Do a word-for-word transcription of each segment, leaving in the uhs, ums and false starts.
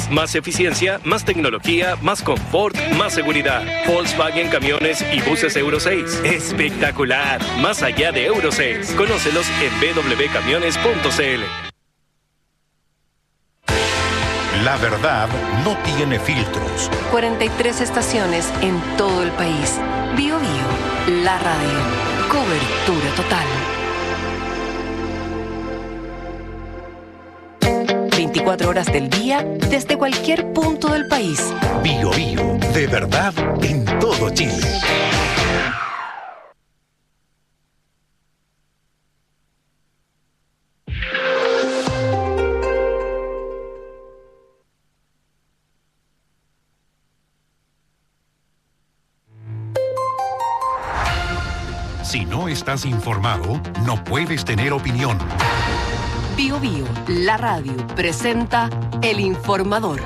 Más eficiencia, más tecnología, más confort, más seguridad. Volkswagen Camiones y Buses Euro seis. ¡Espectacular! Más allá de Euro seis. Conócelos en b w camiones punto c l. La verdad no tiene filtros. cuarenta y tres estaciones en todo el país. Bio Bio, la radio. Cobertura total. veinticuatro horas del día desde cualquier punto del país. Bio Bio, de verdad en todo Chile. Si no estás informado, no puedes tener opinión. Bio Bio, la radio, presenta El Informador.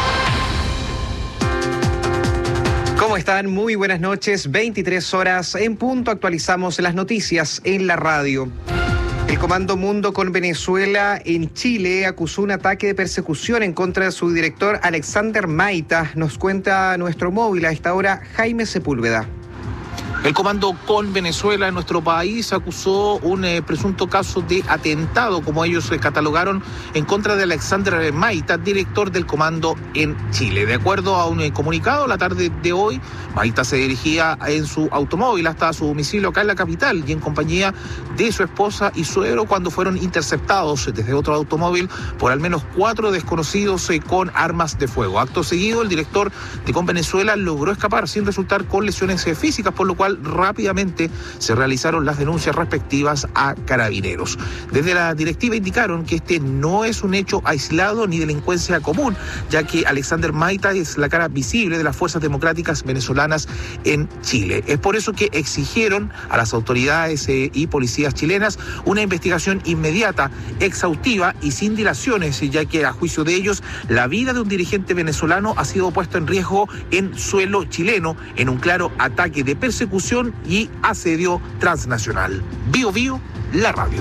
¿Cómo están? Muy buenas noches. veintitrés horas en punto. Actualizamos las noticias en la radio. El Comando Mundo con Venezuela en Chile acusó un ataque de persecución en contra de su director Alexander Maita. Nos cuenta nuestro móvil a esta hora, Jaime Sepúlveda. El Comando con Venezuela en nuestro país acusó un eh, presunto caso de atentado, como ellos eh, catalogaron, en contra de Alexander Maita, director del Comando en Chile. De acuerdo a un eh, comunicado, la tarde de hoy, Maita se dirigía en su automóvil hasta su domicilio acá en la capital y en compañía de su esposa y suegro cuando fueron interceptados desde otro automóvil por al menos cuatro desconocidos eh, con armas de fuego. Acto seguido, el director de Con Venezuela logró escapar sin resultar con lesiones eh, físicas, por lo cual rápidamente se realizaron las denuncias respectivas a Carabineros. Desde la directiva indicaron que este no es un hecho aislado ni delincuencia común, ya que Alexander Maita es la cara visible de las fuerzas democráticas venezolanas en Chile. Es por eso que exigieron a las autoridades eh, y policías chilenas una investigación inmediata, exhaustiva y sin dilaciones, ya que a juicio de ellos la vida de un dirigente venezolano ha sido puesta en riesgo en suelo chileno en un claro ataque de persecución y asedio transnacional. Bio Bio, la radio.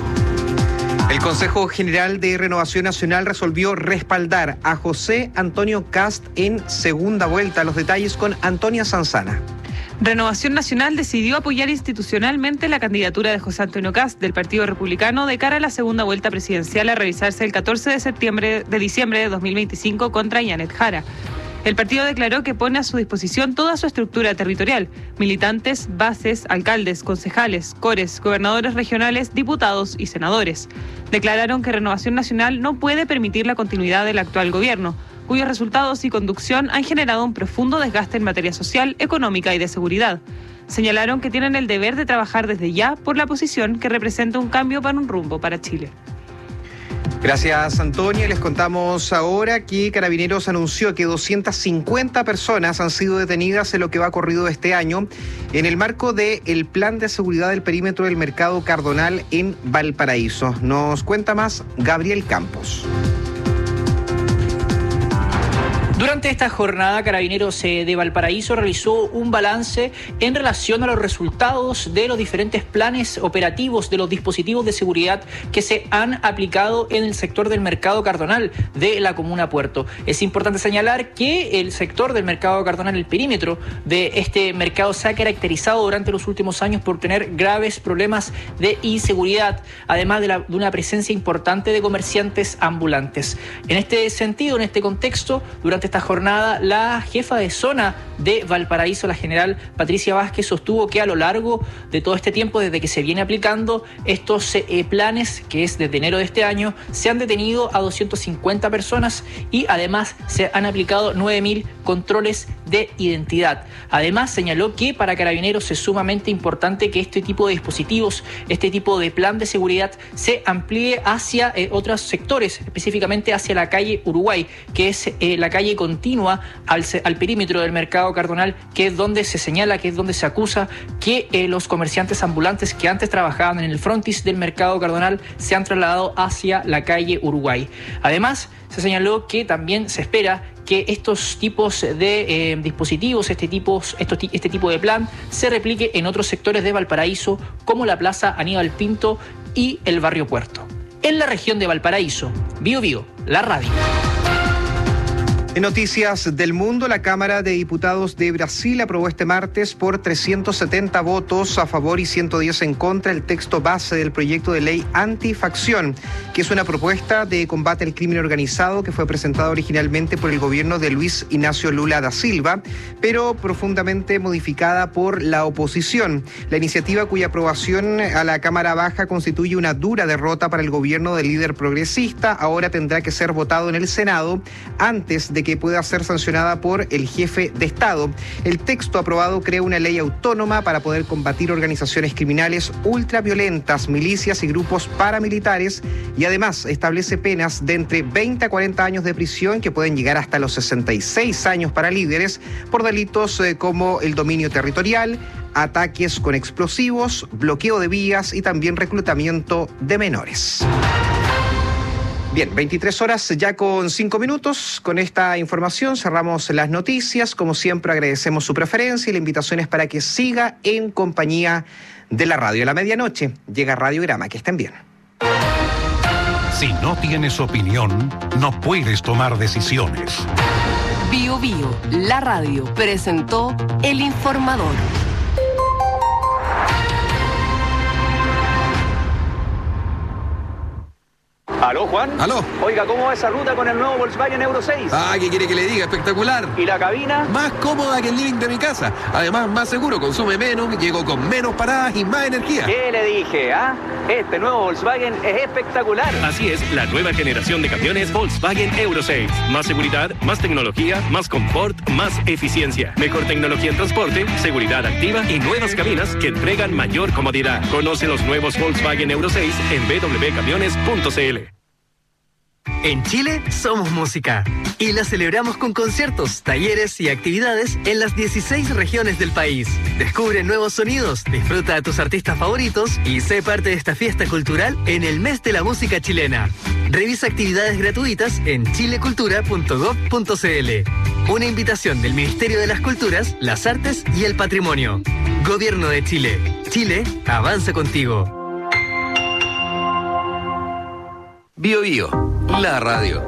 El Consejo General de Renovación Nacional resolvió respaldar a José Antonio Kast en segunda vuelta. Los detalles con Antonia Sanzana. Renovación Nacional decidió apoyar institucionalmente la candidatura de José Antonio Kast del Partido Republicano de cara a la segunda vuelta presidencial a realizarse el catorce de septiembre de diciembre de dos mil veinticinco contra Yanet Jara. El partido declaró que pone a su disposición toda su estructura territorial: militantes, bases, alcaldes, concejales, cores, gobernadores regionales, diputados y senadores. Declararon que Renovación Nacional no puede permitir la continuidad del actual gobierno, cuyos resultados y conducción han generado un profundo desgaste en materia social, económica y de seguridad. Señalaron que tienen el deber de trabajar desde ya por la posición que representa un cambio para un rumbo para Chile. Gracias, Antonia. Les contamos ahora que Carabineros anunció que doscientas cincuenta personas han sido detenidas en lo que va corrido este año en el marco del Plan de Seguridad del Perímetro del Mercado Cardonal en Valparaíso. Nos cuenta más Gabriel Campos. Durante esta jornada, Carabineros de Valparaíso realizó un balance en relación a los resultados de los diferentes planes operativos de los dispositivos de seguridad que se han aplicado en el sector del Mercado Cardonal de la comuna Puerto. Es importante señalar que el sector del Mercado Cardonal, el perímetro de este mercado, se ha caracterizado durante los últimos años por tener graves problemas de inseguridad, además de, la, de una presencia importante de comerciantes ambulantes. En este sentido, en este contexto, durante esta jornada, la jefa de zona de Valparaíso, la general Patricia Vázquez, sostuvo que a lo largo de todo este tiempo, desde que se viene aplicando estos eh, planes, que es desde enero de este año, se han detenido a doscientas cincuenta personas y además se han aplicado nueve mil controles de identidad. Además, señaló que para Carabineros es sumamente importante que este tipo de dispositivos, este tipo de plan de seguridad se amplíe hacia eh, otros sectores, específicamente hacia la calle Uruguay, que es eh, la calle continua al, al perímetro del Mercado Cardonal, que es donde se señala, que es donde se acusa que eh, los comerciantes ambulantes que antes trabajaban en el frontis del Mercado Cardonal se han trasladado hacia la calle Uruguay. Además, se señaló que también se espera que estos tipos de eh, dispositivos, este tipo, estos, este tipo de plan, se replique en otros sectores de Valparaíso, como la Plaza Aníbal Pinto y el barrio Puerto. En la región de Valparaíso, Bio Bio, la radio. En noticias del mundo, la Cámara de Diputados de Brasil aprobó este martes por trescientos setenta votos a favor y ciento diez en contra el texto base del proyecto de ley antifacción, que es una propuesta de combate al crimen organizado que fue presentada originalmente por el gobierno de Luis Ignacio Lula da Silva, pero profundamente modificada por la oposición. La iniciativa, cuya aprobación a la Cámara Baja constituye una dura derrota para el gobierno del líder progresista, ahora tendrá que ser votado en el Senado antes de que pueda ser sancionada por el jefe de Estado. El texto aprobado crea una ley autónoma para poder combatir organizaciones criminales ultraviolentas, milicias y grupos paramilitares, y además establece penas de entre veinte a cuarenta años de prisión que pueden llegar hasta los sesenta y seis años para líderes por delitos eh, como el dominio territorial, ataques con explosivos, bloqueo de vías y también reclutamiento de menores. Bien, veintitrés horas ya con cinco minutos. Con esta información cerramos las noticias. Como siempre, agradecemos su preferencia y la invitación es para que siga en compañía de la radio. A la medianoche llega Radiograma. Que estén bien. Si no tienes opinión, no puedes tomar decisiones. Bio Bio, la radio, presentó El Informador. ¿Aló, Juan? ¿Aló? Oiga, ¿cómo va esa ruta con el nuevo Volkswagen Euro seis? Ah, ¿qué quiere que le diga? Espectacular. ¿Y la cabina? Más cómoda que el living de mi casa. Además, más seguro, consume menos, llego con menos paradas y más energía. ¿Qué le dije, ah? Este nuevo Volkswagen es espectacular. Así es, la nueva generación de camiones Volkswagen Euro seis. Más seguridad, más tecnología, más confort, más eficiencia. Mejor tecnología en transporte, seguridad activa y nuevas cabinas que entregan mayor comodidad. Conoce los nuevos Volkswagen Euro seis en b w camiones punto c l. En Chile somos música y la celebramos con conciertos, talleres y actividades en las dieciséis regiones del país. Descubre nuevos sonidos, disfruta a tus artistas favoritos y sé parte de esta fiesta cultural en el mes de la música chilena. Revisa actividades gratuitas en chilecultura punto gob punto c l. Una invitación del Ministerio de las Culturas, las Artes y el Patrimonio. Gobierno de Chile. Chile, avanza contigo. Bio Bio, la radio.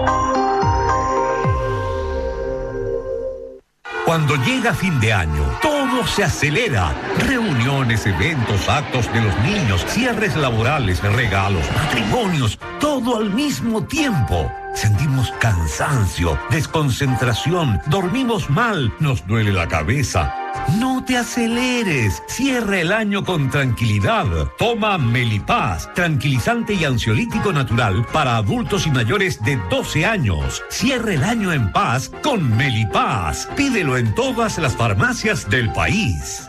Cuando llega fin de año, todo se acelera. Reuniones, eventos, actos de los niños, cierres laborales, regalos, matrimonios, todo al mismo tiempo. Sentimos cansancio, desconcentración, dormimos mal, nos duele la cabeza. No te aceleres, cierra el año con tranquilidad. Toma Melipaz, tranquilizante y ansiolítico natural para adultos y mayores de doce años. Cierra el año en paz con Melipaz. Pídelo en todas las farmacias del país.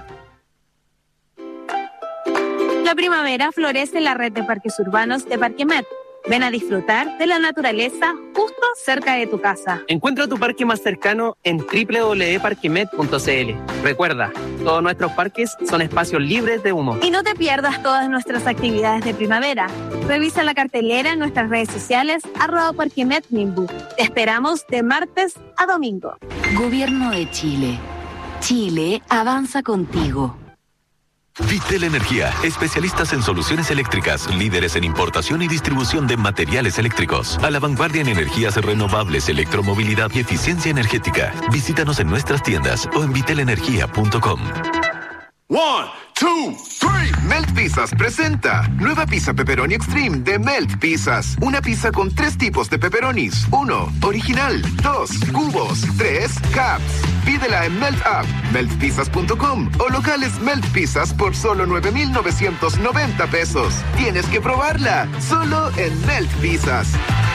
La primavera florece en la red de parques urbanos de Parquemet. Ven a disfrutar de la naturaleza justo cerca de tu casa. Encuentra tu parque más cercano en w w w punto parquemet punto c l. Recuerda, todos nuestros parques son espacios libres de humo. Y no te pierdas todas nuestras actividades de primavera. Revisa la cartelera en nuestras redes sociales, arroba Parquemet Nimbu. Te esperamos de martes a domingo. Gobierno de Chile. Chile avanza contigo. Vitel Energía, especialistas en soluciones eléctricas, líderes en importación y distribución de materiales eléctricos, a la vanguardia en energías renovables, electromovilidad y eficiencia energética. Visítanos en nuestras tiendas o en vitel energía punto com. One, two, three. Melt Pizzas presenta nueva pizza pepperoni extreme de Melt Pizzas. Una pizza con tres tipos de pepperonis. Uno, original. Dos, cubos. Tres, caps. Pídela en Melt App, melt pizzas punto com o locales Melt Pizzas por solo nueve mil novecientos noventa pesos. Tienes que probarla, solo en Melt Pizzas.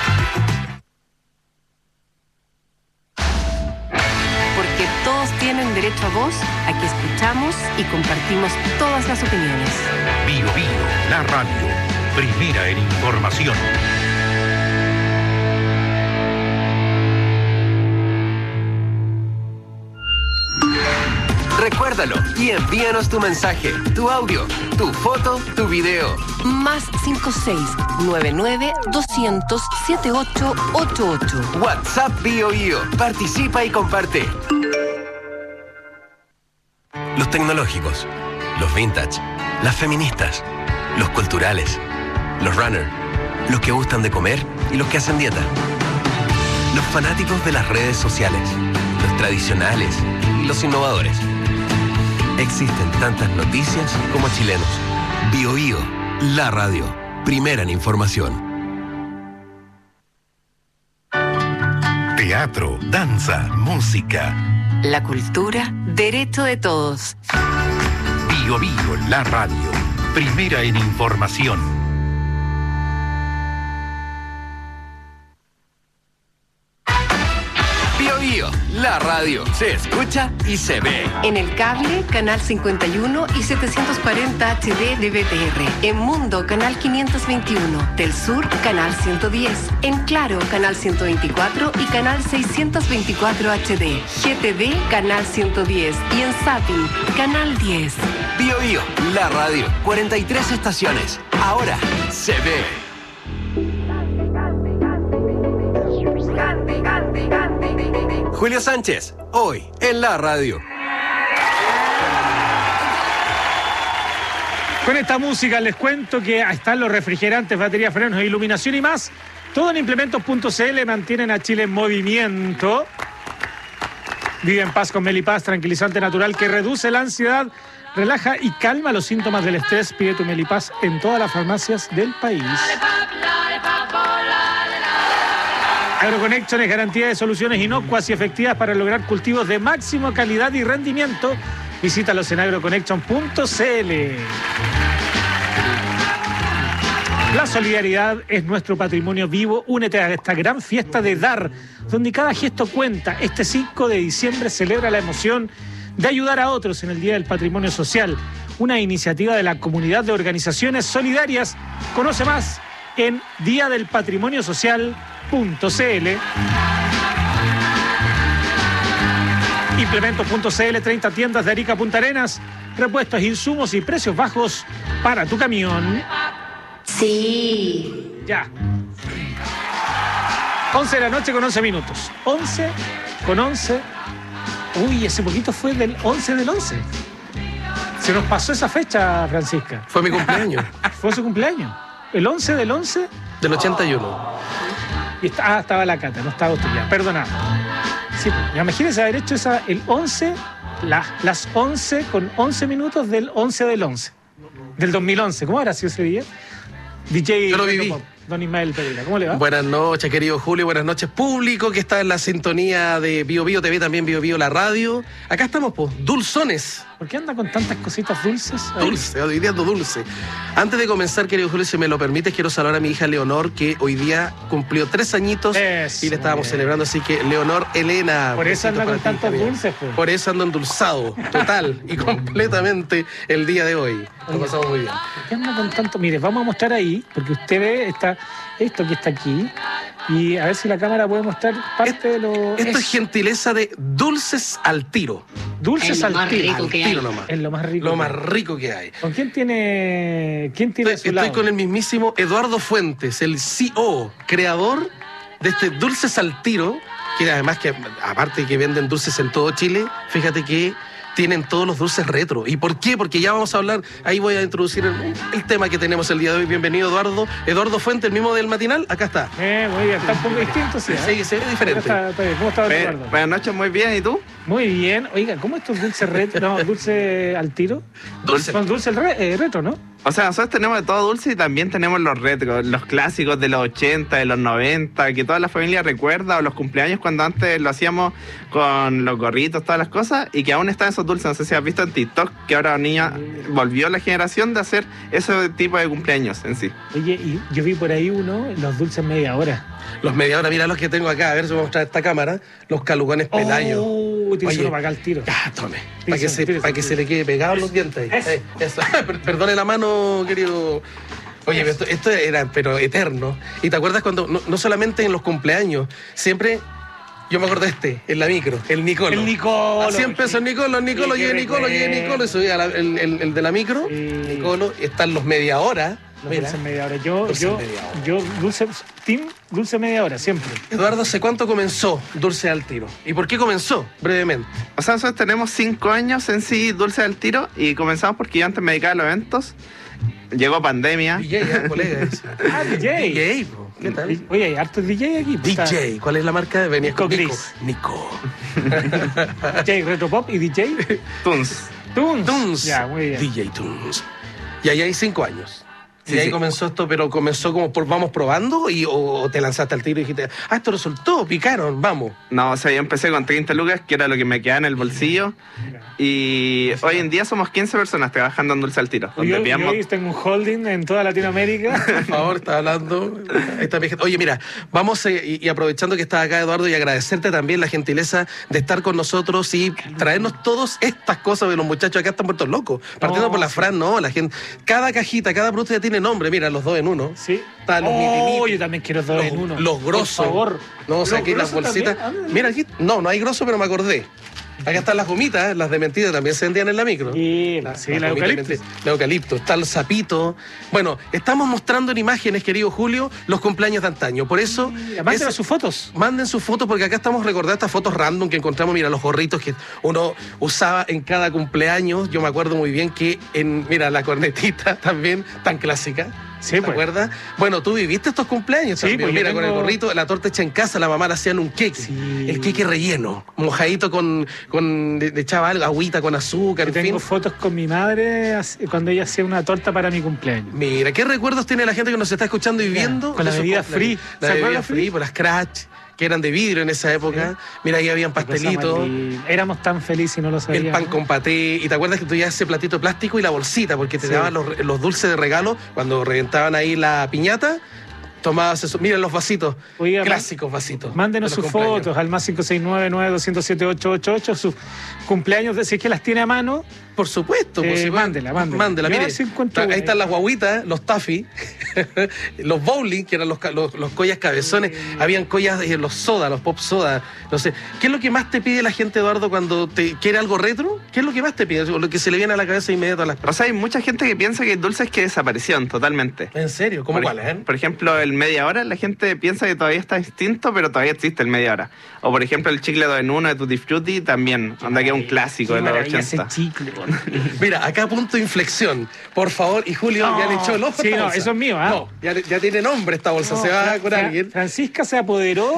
Porque todos tienen derecho a voz, aquí escuchamos y compartimos todas las opiniones. Bio Bio, la radio, primera en información. Recuérdalo y envíanos tu mensaje, tu audio, tu foto, tu video. Más cinco seis nueve nueve doscientos setenta y ocho ochenta y ocho. WhatsApp Bio Bio. Participa y comparte. Los tecnológicos, los vintage, las feministas, los culturales, los runner, los que gustan de comer y los que hacen dieta. los fanáticos de las redes sociales, los tradicionales y los innovadores. Existen tantas noticias como chilenos. Bio Bio, la radio, primera en información. Teatro, danza, música. La cultura, derecho de todos. Bio Bio, la radio, primera en información. La radio se escucha y se ve. En el cable, canal cincuenta y uno y setecientos cuarenta H D de B T R. En Mundo, canal quinientos veintiuno. Del Sur, canal ciento diez. En Claro, canal ciento veinticuatro y canal seiscientos veinticuatro H D. G T V, canal ciento diez. Y en Zapping, canal diez. Bio Bio, la radio, cuarenta y tres estaciones. Ahora se ve. Julio Sánchez, hoy en la radio. Con esta música les cuento que están los refrigerantes, baterías, frenos, iluminación y más. Todo en implementos punto c l mantienen a Chile en movimiento. Vive en paz con Melipaz, tranquilizante natural que reduce la ansiedad, relaja y calma los síntomas del estrés. Pide tu Melipaz en todas las farmacias del país. AgroConnection es garantía de soluciones inocuas y efectivas para lograr cultivos de máxima calidad y rendimiento. Visítalos en agroconnection punto c l. La solidaridad es nuestro patrimonio vivo. Únete a esta gran fiesta de dar, donde cada gesto cuenta. Este cinco de diciembre celebra la emoción de ayudar a otros en el Día del Patrimonio Social, una iniciativa de la Comunidad de Organizaciones Solidarias. Conoce más en día del patrimonio social punto c l. Implementos punto c l, treinta tiendas de Arica a Punta Arenas, repuestos, insumos y precios bajos para tu camión. Sí. Ya. once de la noche con once minutos. once con once. Uy, ese poquito fue del once del once. Se nos pasó esa fecha, Francisca. Fue mi cumpleaños. Fue su cumpleaños. El once del once. Del ochenta y uno. Y está, ah, estaba la Cata, no estaba usted ya. Perdonado. Sí, pues, imagínese haber hecho esa, el once, la, las once con once minutos del once del once. Del dos mil once. ¿Cómo habrá sido ese día? D J. Yo lo viví. Pop, Don Ismael Pereira, ¿cómo le va? Buenas noches, querido Julio. Buenas noches, público que está en la sintonía de Bio Bio T V, también Bio Bio la radio. Acá estamos, pues, dulzones. ¿Por qué anda con tantas cositas dulces? Ahí? Dulce, hoy día ando dulce. Antes de comenzar, querido Julio, si me lo permites, quiero saludar a mi hija Leonor, que hoy día cumplió tres añitos. Eso, y le estábamos bien celebrando, así que Leonor Elena. Por eso anda con tantos dulces, pues. Por eso ando endulzado, total y completamente el día de hoy. Lo pasamos muy bien. ¿Por qué anda con tanto? Mire, vamos a mostrar ahí, porque usted ve esta, esto que está aquí. Y a ver si la cámara puede mostrar parte esto, de lo... Esto es, es gentileza de Dulces al Tiro. Dulces al Tiro. Al tiro nomás. Es lo más rico. Lo más rico que hay. ¿Con quién tiene, quién tiene estoy, a su lado? Estoy con el mismísimo Eduardo Fuentes, el C E O, creador de este Dulces al Tiro, que además que, aparte de que venden dulces en todo Chile, fíjate que tienen todos los dulces retro. ¿Y por qué? Porque ya vamos a hablar, ahí voy a introducir el, el tema que tenemos el día de hoy. Bienvenido, Eduardo. Eduardo Fuentes, el mismo del matinal, acá está. Eh, muy bien, está un poco distinto, sí. Sí, se ve diferente. Está, está bien. ¿Cómo está, Eduardo? Buenas noches, muy bien, ¿y tú? Muy bien. Oiga, ¿cómo estos dulces retro? No, dulce al tiro. Dulce. Son dulces re, eh, retro, ¿no? O sea, nosotros tenemos de todo dulce y también tenemos los retro, los clásicos de los ochenta, de los noventa, que toda la familia recuerda, o los cumpleaños cuando antes lo hacíamos con los gorritos, todas las cosas, y que aún están esos dulces. No sé si has visto en TikTok que ahora niña volvió la generación de hacer ese tipo de cumpleaños en sí. Oye, y yo vi por ahí uno, los dulces media hora. Los media hora, mira los que tengo acá, a ver si voy a mostrar esta cámara, los calugones pelayos. Oh, te hizo uno para acá al tiro. Ya, tome, para que, se, para que se le quede pegado los dientes ahí. Eso. Eh, eso. Perdone la mano, querido. Oye, esto, esto era pero eterno. ¿Y te acuerdas cuando, no, no solamente en los cumpleaños, siempre... Yo me acuerdo de este, en la micro, el Nicolo. El Nicolo. A cien pesos el Nicolo, el Nicolo, sí, y el Nicolo, y el Nicolo. Y subía la, el, el, el de la micro, sí. Nicolo. Están los media hora. Los dulces media hora. Yo, dulce yo, media hora. yo, dulce, team, dulce media hora, siempre. Eduardo, ¿hace cuánto comenzó Dulce al Tiro? ¿Y por qué comenzó? Brevemente. O sea, nosotros tenemos cinco años en sí Dulce al Tiro y comenzamos porque yo antes me dedicaba a los eventos. Llegó pandemia. D J, ¿eh? Colega ese. Ah, D J. D J, bro. ¿Qué tal? Oye, hay hartos D J aquí. D J, ¿cuál es la marca? Venía Nico con Nico. Gris. Nico. D J Retropop y D J Tunes. Tunes. Tunes. Ya, muy bien. D J Tunes. Y ahí hay cinco años. Sí, y ahí sí. comenzó esto, pero comenzó como por vamos probando y o, o te lanzaste al tiro y dijiste, ah, esto resultó, picaron, vamos. No, o sea, yo empecé con treinta lucas, que era lo que me quedaba en el bolsillo. Y hoy en día somos quince personas trabajando en Dulce al Tiro. Donde Yo, pillamos- yo tengo un holding en toda Latinoamérica. Por favor, está hablando. Ahí está mi gente. Oye, mira, vamos eh, y, y aprovechando que estás acá, Eduardo, y agradecerte también la gentileza de estar con nosotros y traernos todas estas cosas de los muchachos acá están muertos locos. Partiendo No, por la sí. Fran, no, la gente. Cada cajita, cada producto ya tiene nombre. Mira, los dos en uno. Sí. Están los Oh, miti-miti, yo también quiero dos los, en uno. los grosos. Por favor. No, o sea, ¿Los aquí las grosos bolsitas. también? Ah, Mira, aquí. No, no hay grosso, pero me acordé. Acá están las gomitas, las de mentira también se vendían en la micro. Sí, la, sí, la gomitas de eucaliptus. mentira. La eucalipto, está el sapito. Bueno, estamos mostrando en imágenes, querido Julio, los cumpleaños de antaño. Por eso. Manden es- sus fotos. Manden sus fotos porque acá estamos recordando estas fotos random que encontramos. Mira, los gorritos que uno usaba en cada cumpleaños. Yo me acuerdo muy bien que en, mira, la cornetita también, tan clásica. Sí, ¿Te pues. acuerdas? Bueno, tú viviste estos cumpleaños Sí, también. pues yo Mira, con el tengo- gorrito, la torta hecha en casa, la mamá le hacían un queque. Sí. El queque relleno, mojadito con, con le, le echaba algo, agüita con azúcar, Yo en fin. tengo fotos con mi madre hace- cuando ella hacía una torta para mi cumpleaños. Mira, ¿qué recuerdos tiene la gente que nos está escuchando y viendo? con la de esos bebida cumpleaños? free. La ¿Se bebida acuerdan free, free? por las Crash, que eran de vidrio en esa época. Mira, ahí habían Qué cosa pastelitos. más linda. Éramos tan felices y no lo El sabíamos. pan con paté, y te acuerdas que tú ya ese platito plástico y la bolsita, porque te Sí. daban los, los dulces de regalo cuando reventaban ahí la piñata, tomabas eso. Mira los vasitos, Oiga, clásicos vasitos. Mándenos de sus los cumpleaños. fotos al más cinco seis nueve, nueve dos cero siete, ocho ocho ocho, sus cumpleaños, de- si es que las tiene a mano. Por supuesto, Eh, por supuesto. mándela, mándela. Mándela, Yo a mire. ver si encuentro ahí una. están las guaguitas, los taffy, los bowling, que eran los, ca- los, los collas cabezones. Habían collas, eh, los soda, los pop soda. No sé. ¿Qué es lo que más te pide la gente, Eduardo, cuando te quiere algo retro? ¿Qué es lo que más te pide? O lo que se le viene a la cabeza inmediato a las O personas. sea, hay mucha gente que piensa que hay dulces que desaparecieron totalmente. ¿En serio? ¿Cómo Por, cuáles, eh? por ejemplo, el media hora, la gente piensa que todavía está extinto, pero todavía existe el media hora. O por ejemplo, el chicle dos en uno de Tutti Frutti también, anda que es un clásico de Qué los maravilla ese ochenta. chicle. Mira, acá punto de inflexión. Por favor, y Julio, No, ya le echó el ojo a sí, esta no, bolsa. eso es mío, ¿ah? No, ya, ya tiene nombre esta bolsa, No, se va Fra- con Fra- alguien. Francisca se apoderó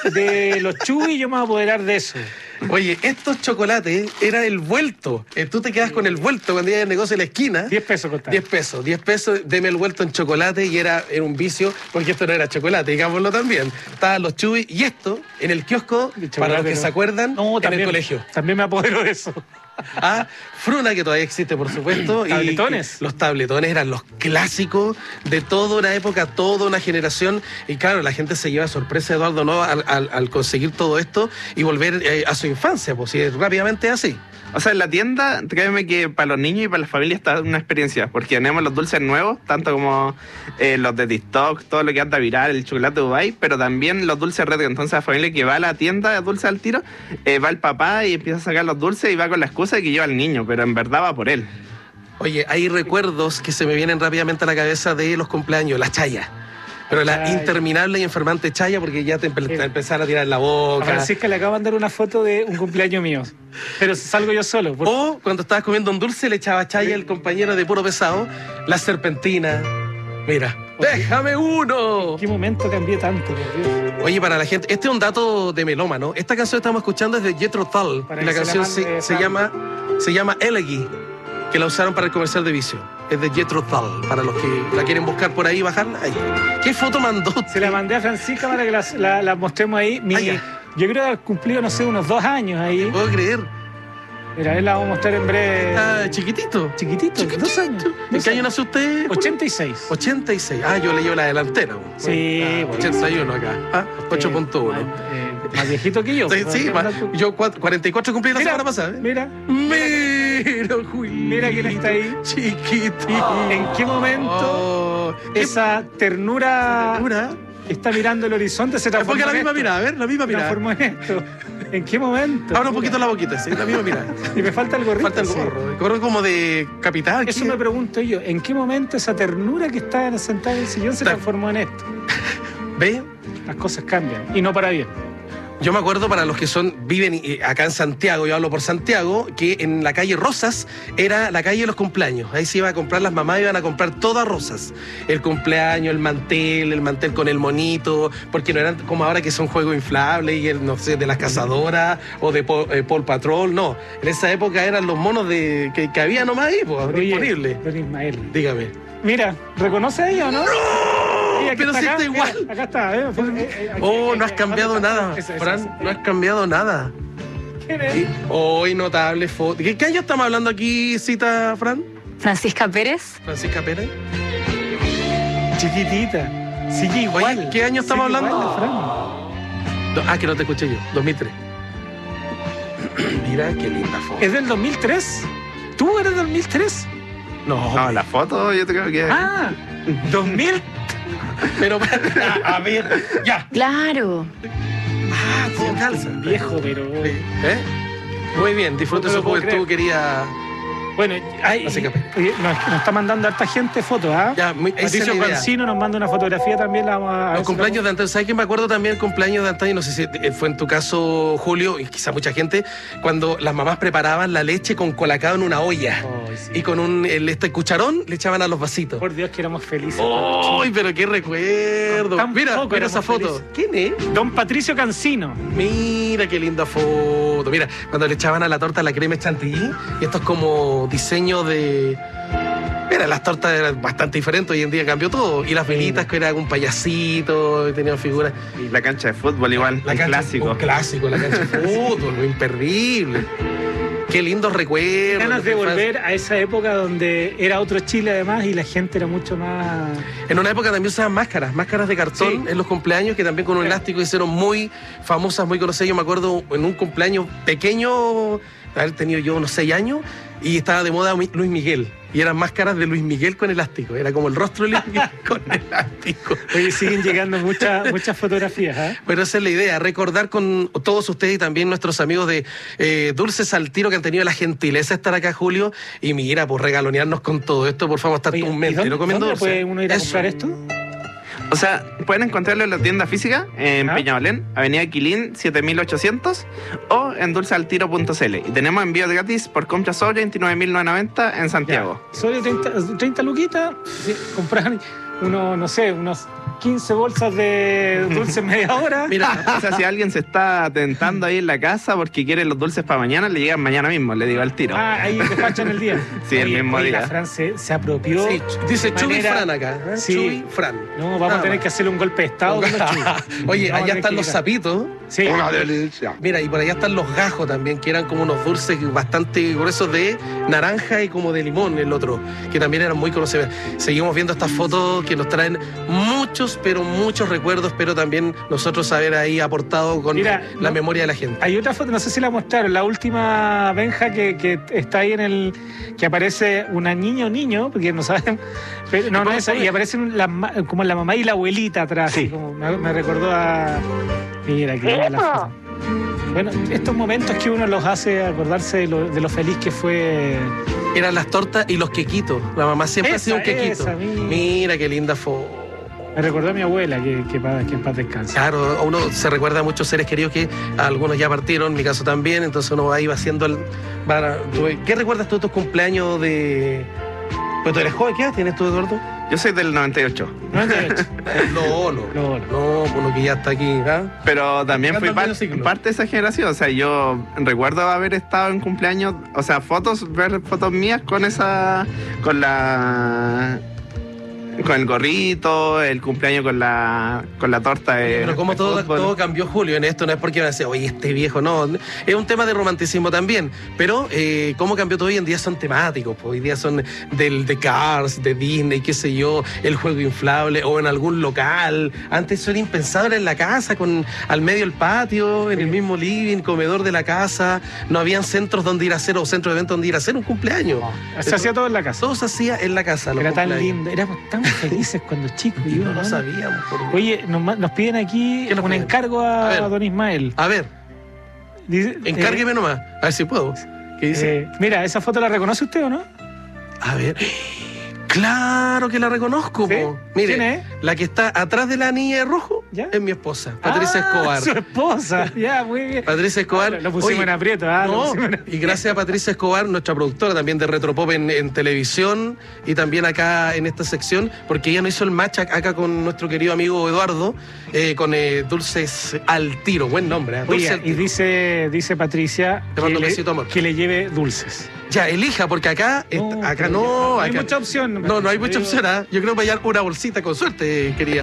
de los chubis y yo me voy a apoderar de eso. Oye, estos chocolates era el vuelto. Eh, Tú te quedas con el vuelto cuando ibas al negocio en la esquina. diez pesos costaba. diez pesos, diez pesos, deme el vuelto en chocolate y era, era un vicio, porque esto no era chocolate, digámoslo también. Estaban los chubis y esto en el kiosco, El para los chocolate que no. se acuerdan, No, en también, el colegio. También me apodero de eso. Ah, Fruna, que todavía existe, por supuesto. y Tabletones. Los tabletones eran los clásicos de toda una época, toda una generación. Y claro, la gente se lleva sorpresa, Eduardo, ¿no? Al, al- al conseguir todo esto y volver eh, a su infancia, pues si es rápidamente así. O sea, en la tienda, créeme que para los niños y para las familias está una experiencia, porque tenemos los dulces nuevos, tanto como eh, los de TikTok, todo lo que anda viral, el chocolate Dubai, pero también los dulces retro. Entonces la familia que va a la tienda de dulces al tiro, eh, va el papá y empieza a sacar los dulces y va con la excusa de que lleva al niño, pero en verdad va por él. Oye, hay recuerdos que se me vienen rápidamente a la cabeza de los cumpleaños, la chaya. Pero la Chaya. interminable y enfermante chaya, porque ya te empe- te empezar a tirar en la A boca. Francisca le acabo de mandar una foto de un cumpleaños mío. Pero salgo yo solo. por- O cuando estabas comiendo un dulce le echaba chaya el compañero de puro pesado, la serpentina. Mira, déjame uno. ¿En qué momento cambié tanto, por Dios? Oye, para la gente, este es un dato de melómano. Esta canción que estamos escuchando es de Jethro Tull. Para Y la que se la canción mande se, se Fran. llama se llama Elegy, que la usaron para el comercial de Vicio. Es de Jethro Tull, para los que la quieren buscar por ahí, bajarla. Ahí. ¿Qué foto mandó? Se la mandé a Francisca para que la, la- la mostremos ahí. Mi- Ah, ya. yo creo haber cumplido, no sé, unos dos años ahí. ¿Puedo creer? Mira, ahí la vamos a mostrar en breve. Ah, chiquitito. Chiquitito, dos años. ¿En qué año nació usted? Julio? ochenta y seis. ochenta y seis. Ah, yo le llevo la delantera. Sí, Ah, bueno. ochenta y uno acá. Ah, ocho punto uno. Eh, más viejito que yo. Sí, pues, sí, ¿no? ma- yo cuatro- cuarenta y cuatro cumplí la Mira, semana pasada. ¿eh? Mira, Mira, Julio. mira quién está ahí. Chiquitito. ¿En qué momento Oh, ¿qué esa ternura ternura? está mirando el horizonte? Se transformó Ponga la en misma esto. mirada, a ver, la misma Se mirada. transformó en esto. ¿En qué momento? Abra un poquito la boquita, sí, la misma mirada. Y me falta el gorrito. Falta el sí. gorro. El gorro como de capital. Eso ¿qué? me pregunto yo. ¿En qué momento esa ternura que está sentada en el sillón se Ta- transformó en esto? ¿Ve? Las cosas cambian. Y no para bien. Yo me acuerdo, para los que son viven acá en Santiago, yo hablo por Santiago, que en la calle Rosas era la calle de los cumpleaños. Ahí se iba a comprar, las mamás iban a comprar todas Rosas. El cumpleaños, el mantel, el mantel con el monito, porque no eran como ahora que son juegos inflables y el, no sé, de las cazadoras o de Paw, eh, Paw Patrol, no. En esa época eran los monos de que, que había nomás ahí, pues, disponibles. Don Ismael. Dígame. Mira, ¿reconoce a ella o no? ¡No! Pero si está igual. Mira, acá está, ¿eh? Oh, no has cambiado nada, Fran, no has cambiado nada. ¿Quién es? Hoy oh, notable foto. ¿Qué, ¿Qué año estamos hablando aquí, cita, Fran? Francisca Pérez. Francisca Pérez. Chiquitita. Sigue igual. Oye, ¿qué año estamos Sigue hablando? Igual, ah, que no te escuché yo. dos mil tres. Mira qué linda foto. ¿Es del dos mil tres? ¿Tú eres del dos mil tres? No. No, la foto yo creo que... Ah, dos mil. Pero, a, a ver, ya. Claro. Ah, todo calza. Viejo, pero... ¿Eh? Muy bien, disfrute su juventud, quería... Bueno, hay, nos, nos está mandando harta gente fotos, ¿ah? Ya, muy, Patricio Cancino nos manda una fotografía también. La vamos a Los cumpleaños de antaño. ¿Sabes que me acuerdo también el cumpleaños de antaño? No sé si fue en tu caso, Julio, y quizá mucha gente, cuando las mamás preparaban la leche con colacao en una olla. Oh, sí. Y con un el, este cucharón le echaban a los vasitos. Por Dios, que éramos felices. ¡Ay, pero qué recuerdo! Mira, mira esa foto. Felices. ¿Quién es? Don Patricio Cancino. Mira qué linda foto. Mira, cuando le echaban a la torta la crema chantilly, y esto es como diseño de... Mira, las tortas eran bastante diferentes, hoy en día cambió todo. Y las velitas, que era un payasito, tenían figuras. Y la cancha de fútbol igual, la un cancha, clásico. Un clásico, la cancha de fútbol, lo imperdible. Qué lindos recuerdos. Ganas de volver a esa época donde era otro Chile además y la gente era mucho más... En una época también usaban máscaras, máscaras de cartón sí. En los cumpleaños, que también con un elástico hicieron muy famosas, muy conocidas. Yo me acuerdo en un cumpleaños pequeño, haber tenido yo unos seis años, y estaba de moda Luis Miguel. Y eran máscaras de Luis Miguel con elástico. Era como el rostro de Luis Miguel con elástico. Oye, siguen llegando muchas muchas fotografías, ¿eh? Pero esa es la idea, recordar con todos ustedes y también nuestros amigos de eh, Dulces al Tiro, que han tenido la gentileza de estar acá, Julio. Y mira, por regalonearnos con todo esto, por favor, estar tú un mes ¿Dónde, comiendo ¿dónde puede uno ir a Eso. comprar esto? O sea, pueden encontrarlo en la tienda física en ¿Ah? Peñalolén, Avenida Quilín siete mil ochocientos, o en dulce al tiro punto c l. Y tenemos envío gratis por compra sobre veintinueve mil novecientos noventa en Santiago. Ya. Sobre treinta, treinta luquitas, comprar uno, no sé, unos quince bolsas de dulces media hora. Mira, o sea, si alguien se está tentando ahí en la casa porque quiere los dulces para mañana, le llegan mañana mismo, le digo al tiro. Ah, ahí despachan el día. Sí, oye, el mismo oye, día. La Fran se, se apropió. Sí, dice Chuy manera... Fran acá. ¿eh? Sí. Chuy Fran. No, vamos Nada a tener más. que hacerle un golpe de estado. Oye, allá están los sapitos. Sí. Una delicia. Mira, y por allá están los gajos también, que eran como unos dulces bastante gruesos de naranja y como de limón, el otro, que también eran muy conocidos. Seguimos viendo estas fotos que nos traen muchos, pero muchos recuerdos, pero también nosotros haber ahí aportado con Mira, la no, memoria de la gente. Hay otra foto, no sé si la mostraron, la última Benja que, que está ahí en el, que aparece una niña o niño, porque no saben, pero, no, no es, y aparecen la, como la mamá y la abuelita atrás, sí. Como me, me recordó a... Mira, que linda la foto. Bueno, estos momentos que uno los hace acordarse de lo, de lo feliz que fue. Eran las tortas y los quequitos. La mamá siempre esa, hacía un quequito. Esa, mira qué linda foto. Me recordó a mi abuela, que, que, que en paz descanse. Claro, uno se recuerda a muchos seres queridos que algunos ya partieron, en mi caso también, entonces uno va ahí va haciendo el... Va, ¿qué recuerdas tú de tus cumpleaños de...? Pues tú eres joven, ¿qué edad tienes tú, Eduardo? Yo soy del noventa y ocho. noventa y ocho. No, no, no, no, uno que ya está aquí, ¿ah? Pero también fui par, parte de esa generación, o sea, yo recuerdo haber estado en cumpleaños, o sea, fotos, ver fotos mías con esa, con la... con el gorrito, el cumpleaños con la con la torta de... Pero como de todo, todo cambió, Julio, en esto no es porque van a decir, oye, este viejo, no, es un tema de romanticismo también, pero eh, cómo cambió todo hoy en día son temáticos, pues hoy día son del de Cars, de Disney, qué sé yo, el juego inflable, o en algún local, antes eso era impensable en la casa, con al medio el patio, en el mismo living, comedor de la casa, no habían centros donde ir a hacer, o centros de eventos donde ir a hacer un cumpleaños. No, se hacía todo en la casa. Todo se hacía en la casa. Era tan lindo, éramos tan felices cuando chicos y no lo sabíamos. Por... Oye, nos, nos piden aquí un piden? encargo a, a, a don Ismael. A ver, dice, encárgueme eh, nomás, a ver si puedo. ¿Qué dice? Eh, mira, ¿esa foto la reconoce usted o no? A ver, claro que la reconozco. ¿Sí? Mire, ¿quién es? La que está atrás de la niña de rojo, ¿Ya? Es mi esposa, Patricia Ah, Escobar. Su esposa, ya, muy bien. Patricia Escobar. Ah, lo pusimos Oye, en aprieto, ah, lo no, pusimos en aprieto. y gracias a Patricia Escobar, nuestra productora también de Retropop en, en televisión y también acá en esta sección, porque ella nos hizo el match ac- acá con nuestro querido amigo Eduardo, eh, con eh, Dulces al Tiro. Buen nombre, ¿eh? Dulce Oye, al y Tiro. dice, dice Patricia Te mando que un le, besito, amor. que le lleve dulces. Ya, elija, porque acá, No, esta- acá pero no. no hay acá- mucha opción, No, no hay mucha Digo- opción, ¿ah? Yo creo que voy a llevar una bolsita con suerte, querida.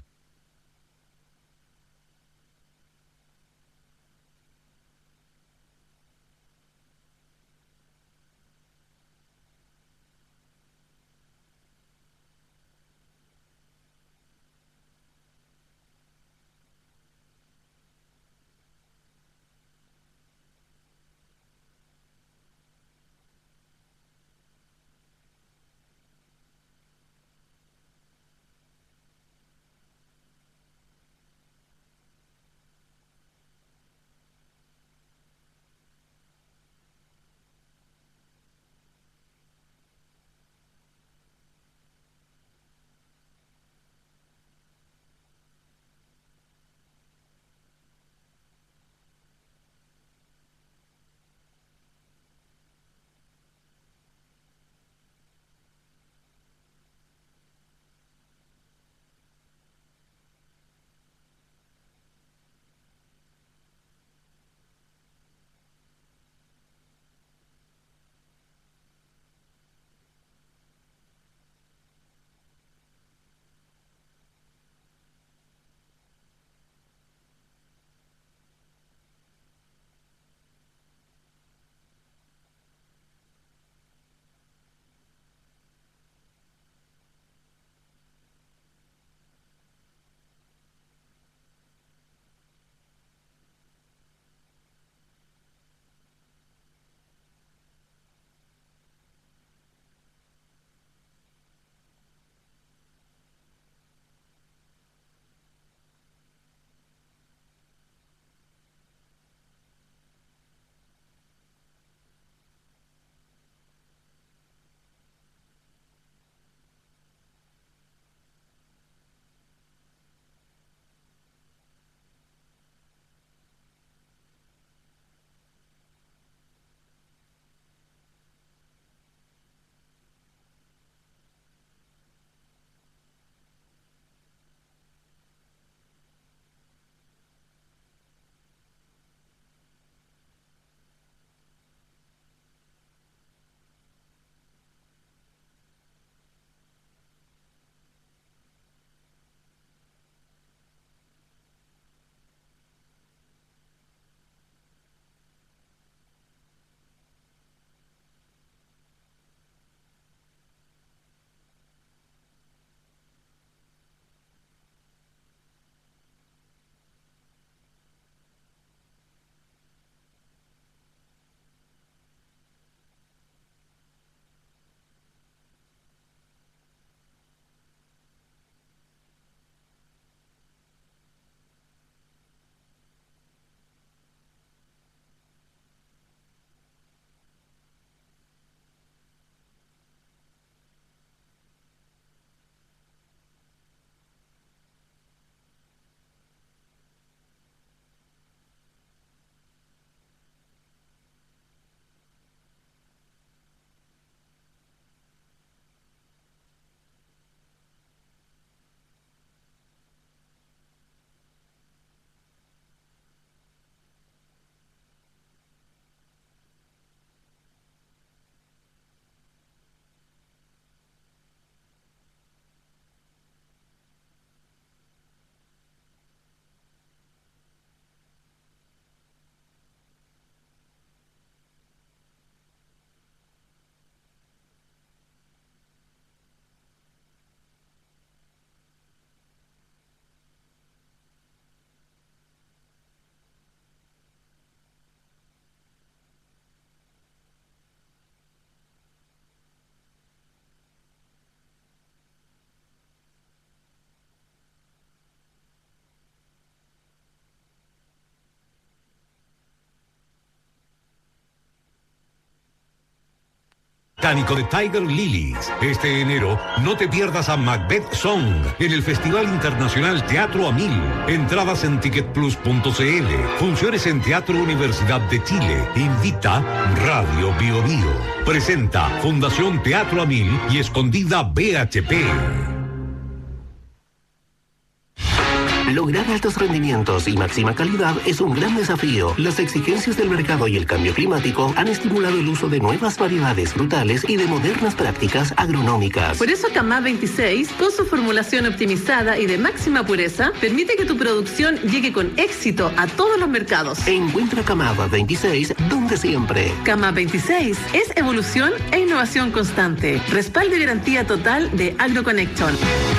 Británico de Tiger Lilies. Este enero no te pierdas a Macbeth Song en el Festival Internacional Teatro a Mil. Entradas en ticket plus punto c l. Funciones en Teatro Universidad de Chile. Invita Radio Bio Bio. Presenta Fundación Teatro a Mil y Escondida B H P. Lograr altos rendimientos y máxima calidad es un gran desafío. Las exigencias del mercado y el cambio climático han estimulado el uso de nuevas variedades frutales y de modernas prácticas agronómicas. Por eso Camad veintiséis, con su formulación optimizada y de máxima pureza, permite que tu producción llegue con éxito a todos los mercados. Encuentra Camad veintiséis donde siempre. Camad veintiséis es evolución e innovación constante. Respaldo y garantía total de AgroConnection.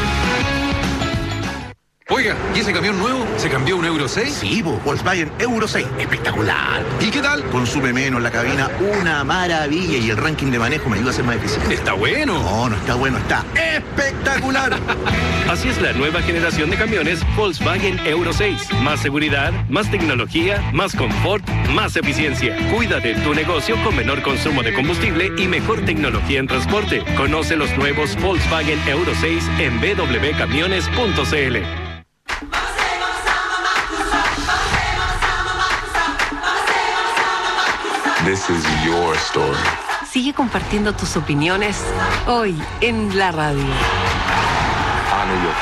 Oiga, ¿y ese camión nuevo se cambió a un Euro seis? Sí, Volkswagen Euro seis. Espectacular. ¿Y qué tal? Consume menos la cabina, una maravilla. Y el ranking de manejo me ayuda a ser más eficiente. ¿Está bueno? No, no está bueno, está espectacular. Así es la nueva generación de camiones Volkswagen Euro seis. Más seguridad, más tecnología, más confort, más eficiencia. Cuida de tu negocio con menor consumo de combustible y mejor tecnología en transporte. Conoce los nuevos Volkswagen Euro seis en b w camiones punto c l. This is your story. Sigue compartiendo tus opiniones hoy en la radio. Honor your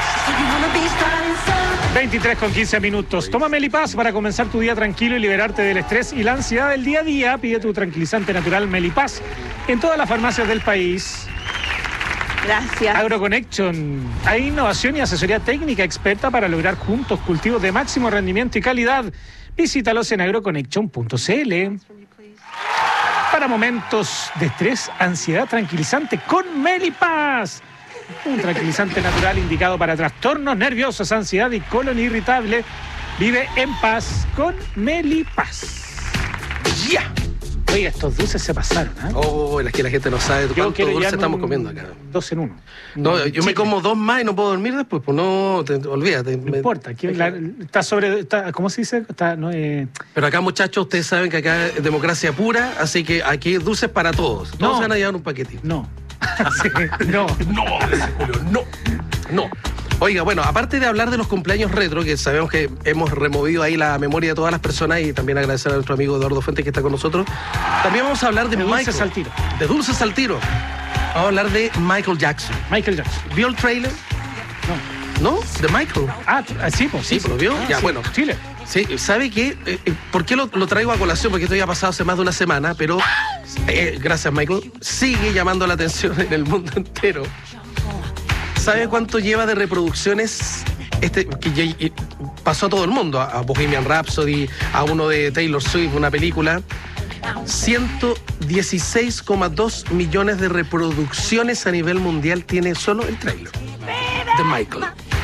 past. veintitrés con quince minutos. Toma Melipaz para comenzar tu día tranquilo y liberarte del estrés y la ansiedad del día a día. Pide tu tranquilizante natural Melipaz en todas las farmacias del país. Gracias. AgroConnection. Hay innovación y asesoría técnica experta para lograr juntos cultivos de máximo rendimiento y calidad. Visítalos en agroconnection punto c l. Para momentos de estrés, ansiedad, tranquilizante con Melipaz. Un tranquilizante natural indicado para trastornos nerviosos, ansiedad y colon irritable. Vive en paz con Melipaz. ¡Ya! Yeah. Oiga, estos dulces se pasaron, ¿eh? Oh, es que la gente no sabe cuánto dulce estamos un, comiendo acá. Dos en uno. No, yo me como dos más y no puedo dormir después, pues no, te, olvídate. No me, importa, aquí la, está sobre, está, ¿cómo se dice? Está, no, eh... Pero acá, muchachos, ustedes saben que acá es democracia pura, así que aquí hay dulces para todos. Todos no. Se van a llevar un paquetito. No. Sí, no. No, no. No. Oiga, bueno, aparte de hablar de los cumpleaños retro, que sabemos que hemos removido ahí la memoria de todas las personas y también agradecer a nuestro amigo Eduardo Fuentes que está con nosotros, también vamos a hablar de, de Michael. Dulces al tiro. De Dulces al tiro. Vamos a hablar de Michael Jackson. Michael Jackson. ¿Vio el trailer? No. ¿No? ¿De Michael? Ah, sí, pues. Sí, pues, ¿lo vio? Ah, ya, sí, bueno. Chile. Sí, ¿sabe qué? Eh, eh, ¿Por qué lo, lo traigo a colación? Porque esto ya ha pasado hace más de una semana, pero eh, gracias, Michael, sigue llamando la atención en el mundo entero. ¿Sabe cuánto lleva de reproducciones? Este que ya, eh, pasó a todo el mundo, a, a Bohemian Rhapsody, a uno de Taylor Swift, una película. ciento dieciséis coma dos millones de reproducciones a nivel mundial tiene solo el trailer de Michael.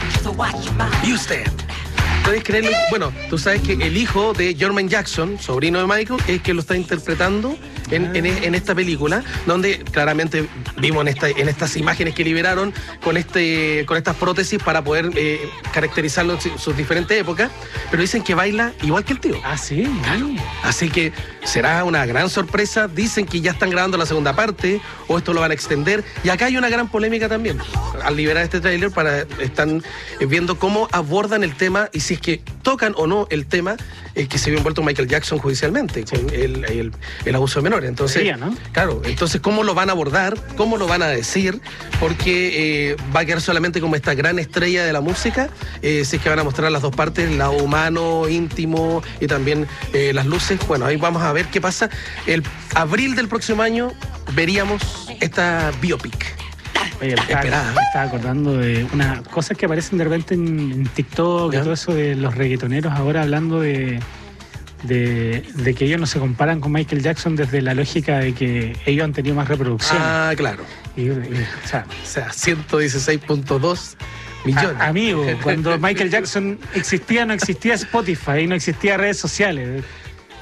¿Y usted? ¿Puedes creerlo? Bueno, tú sabes que el hijo de Jermaine Jackson, sobrino de Michael, es que lo está interpretando en, en, en esta película, donde claramente vimos en, esta, en estas imágenes que liberaron con, este, con estas prótesis para poder eh, caracterizarlo en sus diferentes épocas, pero dicen que baila igual que el tío. Ah, sí. Claro. Así que será una gran sorpresa. Dicen que ya están grabando la segunda parte o esto lo van a extender. Y acá hay una gran polémica también. Al liberar este tráiler, para están viendo cómo abordan el tema y si es que tocan o no el tema eh, que se vio envuelto Michael Jackson judicialmente, sí. el, el, el abuso de menores. Entonces, Sería, ¿no? Claro, entonces cómo lo van a abordar, cómo lo van a decir, porque eh, va a quedar solamente como esta gran estrella de la música, eh, si es que van a mostrar las dos partes, el lado humano, íntimo y también eh, las luces. Bueno, ahí vamos a ver qué pasa. El abril del próximo año veríamos esta biopic. Oye, me estaba, me estaba acordando de unas cosas que aparecen de repente en, en TikTok y todo eso de los reggaetoneros ahora hablando de, de, de que ellos no se comparan con Michael Jackson desde la lógica de que ellos han tenido más reproducción. Ah, claro. Y, y, o sea, o sea ciento dieciséis punto dos millones. A, amigo, cuando Michael Jackson existía, no existía Spotify, no existía redes sociales.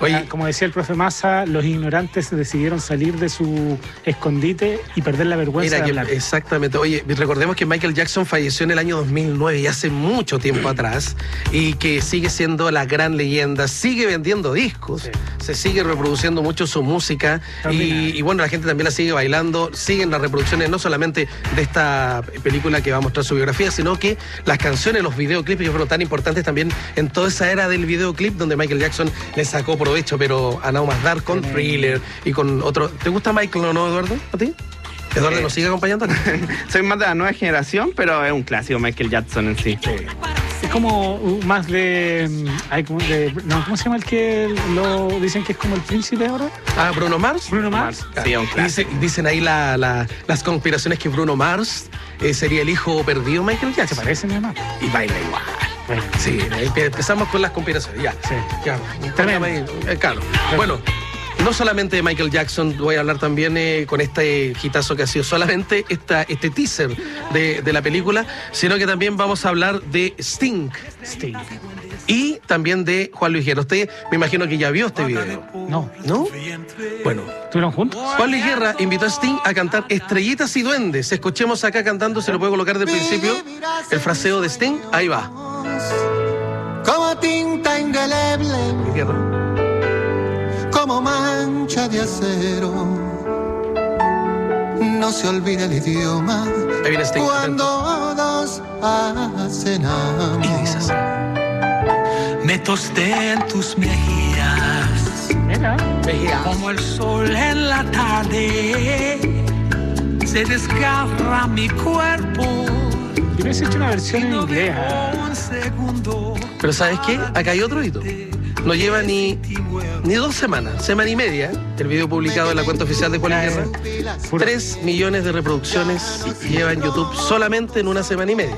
Oye, como decía el profe Massa, los ignorantes decidieron salir de su escondite y perder la vergüenza Mira de que, hablar. exactamente. Oye, recordemos que Michael Jackson falleció en el año dos mil nueve y hace mucho tiempo atrás, y que sigue siendo la gran leyenda, sigue vendiendo discos, sí. se sigue reproduciendo mucho su música y, y bueno, la gente también la sigue bailando, siguen las reproducciones no solamente de esta película que va a mostrar su biografía, sino que las canciones, los videoclips que fueron tan importantes también en toda esa era del videoclip donde Michael Jackson le sacó provecho, pero a nada más dar con Thriller y con otro. ¿Te gusta Michael o no, Eduardo? ¿A ti? ¿Eduardo eh, nos sigue acompañando? Soy más de la nueva generación, pero es un clásico Michael Jackson en sí. sí. Es como más de, ay, como de... No, ¿cómo se llama el que lo dicen que es como el príncipe ahora? Ah, Bruno Mars. Bruno Mars. Sí, es un clásico. Dice, dicen ahí la, la, las conspiraciones que Bruno Mars eh, sería el hijo perdido de Michael Jackson. Se parece, mi mamá. Y baila igual. Bueno, sí, empezamos con las conspiraciones. Ya, sí. ya. Ahí, eh, claro. Bueno, no solamente de Michael Jackson, voy a hablar también eh, con este hitazo que ha sido solamente esta, este teaser de, de la película, sino que también vamos a hablar de Sting. Sting. Y también de Juan Luis Guerra. Usted me imagino que ya vio este video. No. ¿No? Bueno. ¿Estuvieron juntos? Juan Luis Guerra invitó a Sting a cantar Estrellitas y Duendes. Escuchemos acá cantando, se lo puedo colocar del principio, el fraseo de Sting. Ahí va. Como tinta indeleble, como mancha de acero, no se olvida el idioma Ahí viene Sting, cuando dos hacen amor. Y dice así. Me tosté en tus mejillas, Mira. Mejillas. como el sol en la tarde, se desgarra mi cuerpo. Yo hubiese hecho una versión en inglés. Pero ¿sabes qué? Acá hay otro hito. No lleva ni, ni dos semanas, semana y media, el video publicado en la cuenta oficial de Juan Luis Guerra. Tres millones de reproducciones lleva en YouTube solamente en una semana y media.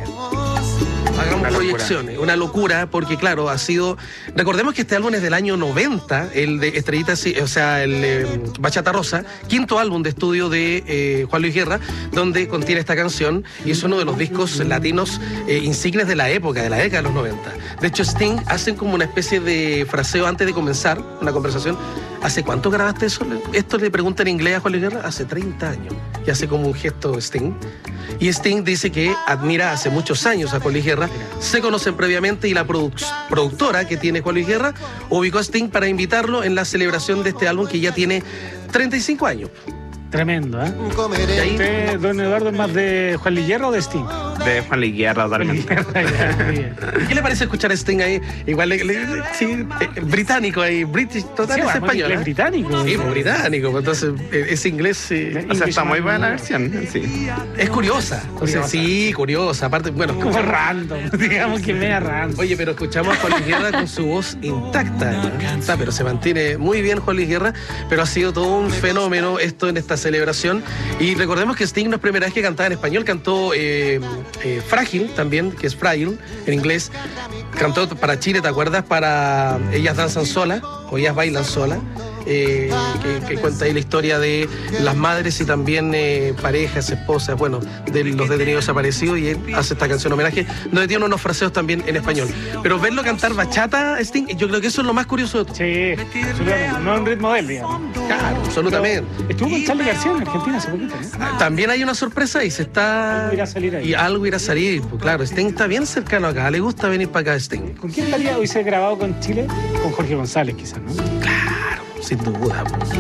Hagamos una proyecciones, una locura, porque claro, ha sido... Recordemos que este álbum es del año noventa, el de Estrellitas, o sea, el eh, Bachata Rosa, quinto álbum de estudio de eh, Juan Luis Guerra, donde contiene esta canción, y es uno de los discos latinos eh, insignes de la época, de la década de los noventa. De hecho, Sting hacen como una especie de fraseo antes de comenzar una conversación. ¿Hace cuánto grabaste eso? Esto le pregunta en inglés a Juan Luis Guerra. Hace treinta años. Y hace como un gesto Sting. Y Sting dice que admira hace muchos años a Juan Luis Guerra. Se conocen previamente y la produ- productora que tiene Juan Luis Guerra ubicó a Sting para invitarlo en la celebración de este álbum que ya tiene treinta y cinco años. Tremendo, ¿eh? ¿Y ahí? ¿Usted, don Eduardo, es más de Juan Luis Guerra o de Sting? De Juan Luis Guerra, totalmente. ¿Qué le parece escuchar a Sting ahí? Igual, le, le, sí, eh, británico ahí, british, total, sí, es español. Es británico. Sí, pues, británico, pues, entonces eh, es inglés. Sí. O sea, está muy buena la versión, sí. Es curiosa. curiosa. O sea, sí, curiosa. Aparte, bueno, como escuchamos... random, digamos que media random. Oye, pero escuchamos a Juan Luis Guerra con su voz intacta, ¿no? Está, pero se mantiene muy bien Juan Luis Guerra, pero ha sido todo un fenómeno esto en esta celebración. Y recordemos que Sting no es primera vez que cantaba en español, cantó eh, eh, Frágil también, que es Frail en inglés. Cantó para Chile, ¿te acuerdas? Para Ellas Danzan Sola o Ellas Bailan Sola. Eh, que, que cuenta ahí la historia de las madres y también eh, parejas, esposas, bueno, de los detenidos desaparecidos, y él hace esta canción homenaje, donde tiene unos fraseos también en español. Pero verlo cantar bachata, Sting, yo creo que eso es lo más curioso de todo. Sí, absolutamente, no en ritmo de él, digamos. Claro, absolutamente. Pero estuvo con Charly García en Argentina hace poquito, ¿no? También hay una sorpresa y se está... Algo irá a salir ahí. Y algo irá a salir, pues claro, Sting está bien cercano acá, le gusta venir para acá, Sting. ¿Con quién estaría hoy ser grabado con Chile? Con Jorge González, quizás, ¿no? Claro. Sin duda.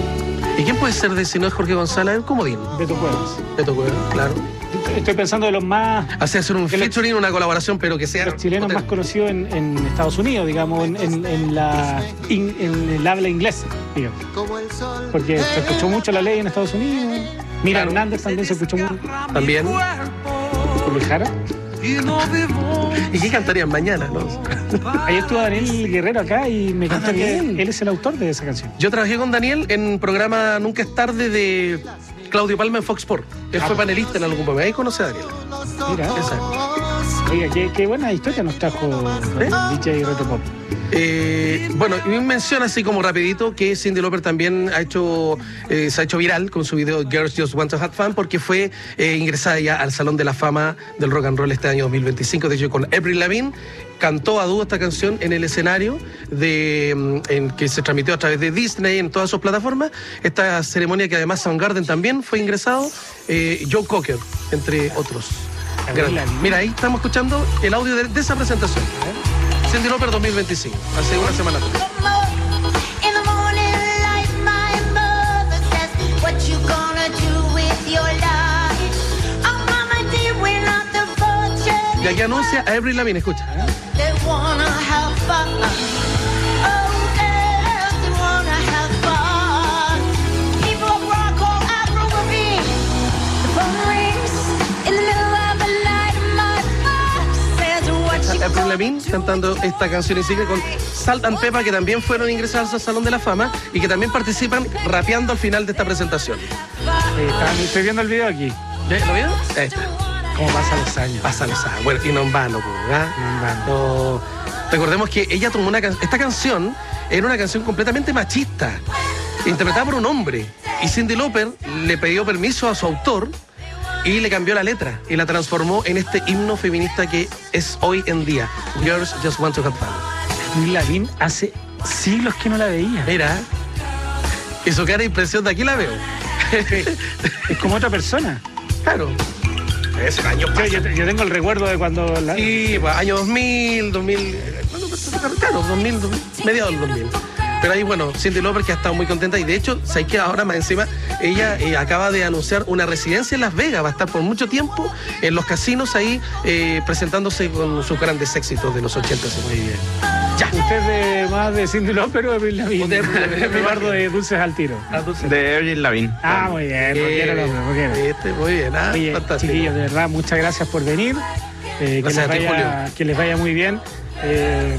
¿Y quién puede ser de si no es Jorge González? Comodín. Beto Cuevas. Beto Cuevas, claro. Estoy pensando de los más... Hace hacer un featuring, una colaboración, pero que sea... Los chilenos potente. Más conocidos en, en Estados Unidos, digamos, en, en, en, la, in, en el habla inglesa, digamos. Porque se escuchó mucho la ley en Estados Unidos. Mira, claro. Hernández también se escuchó mucho. También. ¿Con Luis Jara? ¿Y qué cantarían mañana? ¿No? Ayer estuvo Daniel Guerrero acá y me contó que él es el autor de esa canción. Yo trabajé con Daniel en un programa Nunca es tarde de Claudio Palma en Fox Sports. Él ah, fue panelista en algún momento. Ahí conocí a Daniel. Mira. Exacto. Oiga, qué, qué buena historia nos trajo ¿Eh? D J Retropop. Eh, bueno, y menciona así como rapidito que Cyndi Lauper también ha hecho, eh, se ha hecho viral con su video Girls Just Want to Have Fun, porque fue eh, ingresada ya al Salón de la Fama del Rock and Roll este año dos mil veinticinco. De hecho, con Avril Lavigne cantó a dúo esta canción en el escenario de, en, que se transmitió a través de Disney en todas sus plataformas. Esta ceremonia que además Soundgarden también fue ingresado, eh, Joe Cocker, entre otros. Mira, ahí estamos escuchando el audio de, de esa presentación. ¿eh? Cyndi Lauper dos mil veinticinco, hace una semana atrás. Y aquí anuncia a Avril Lavigne, escucha. ¿eh? Avril Lavigne cantando esta canción y sigue con Salt and Peppa, que también fueron ingresados al Salón de la Fama y que también participan rapeando al final de esta presentación. Eh, estoy viendo el video aquí. ¿Lo vieron? Ahí está. ¿Cómo pasan los años? Pasan los años. Bueno, y no en vano, ¿verdad? No en vano. No. Recordemos que ella tomó una canción. Esta canción era una canción completamente machista, interpretada por un hombre. Y Cyndi Lauper le pidió permiso a su autor y le cambió la letra y la transformó en este himno feminista que es hoy en día. Girls Just Want to Have Fun. Avril Lavigne hace siglos que no la veía. Mira, y su cara de impresión de aquí la veo. Es como otra persona. Claro. Es el año yo, yo, yo tengo el recuerdo de cuando... La... Sí, pues, año dos mil, dos mil... Claro, dos mil, dos mil, mediados del dos mil. Pero ahí, bueno, Cyndi Lauper que ha estado muy contenta y de hecho, ¿sabes qué? Ahora más encima, ella eh, acaba de anunciar una residencia en Las Vegas, va a estar por mucho tiempo en los casinos ahí eh, presentándose con sus grandes éxitos de los ochenta. Muy bien. Ya. ¿Usted de más de Cyndi Lauper o de Avril Lavigne? Eduardo de Dulces al Tiro. Ah, de Avril Lavigne. Ah, muy bien. Eh, lo hombre, este, muy bien. Ah, Oye, fantástico. Chiquillos, de verdad, muchas gracias por venir. Eh, que, les vaya, que les vaya muy bien. Eh,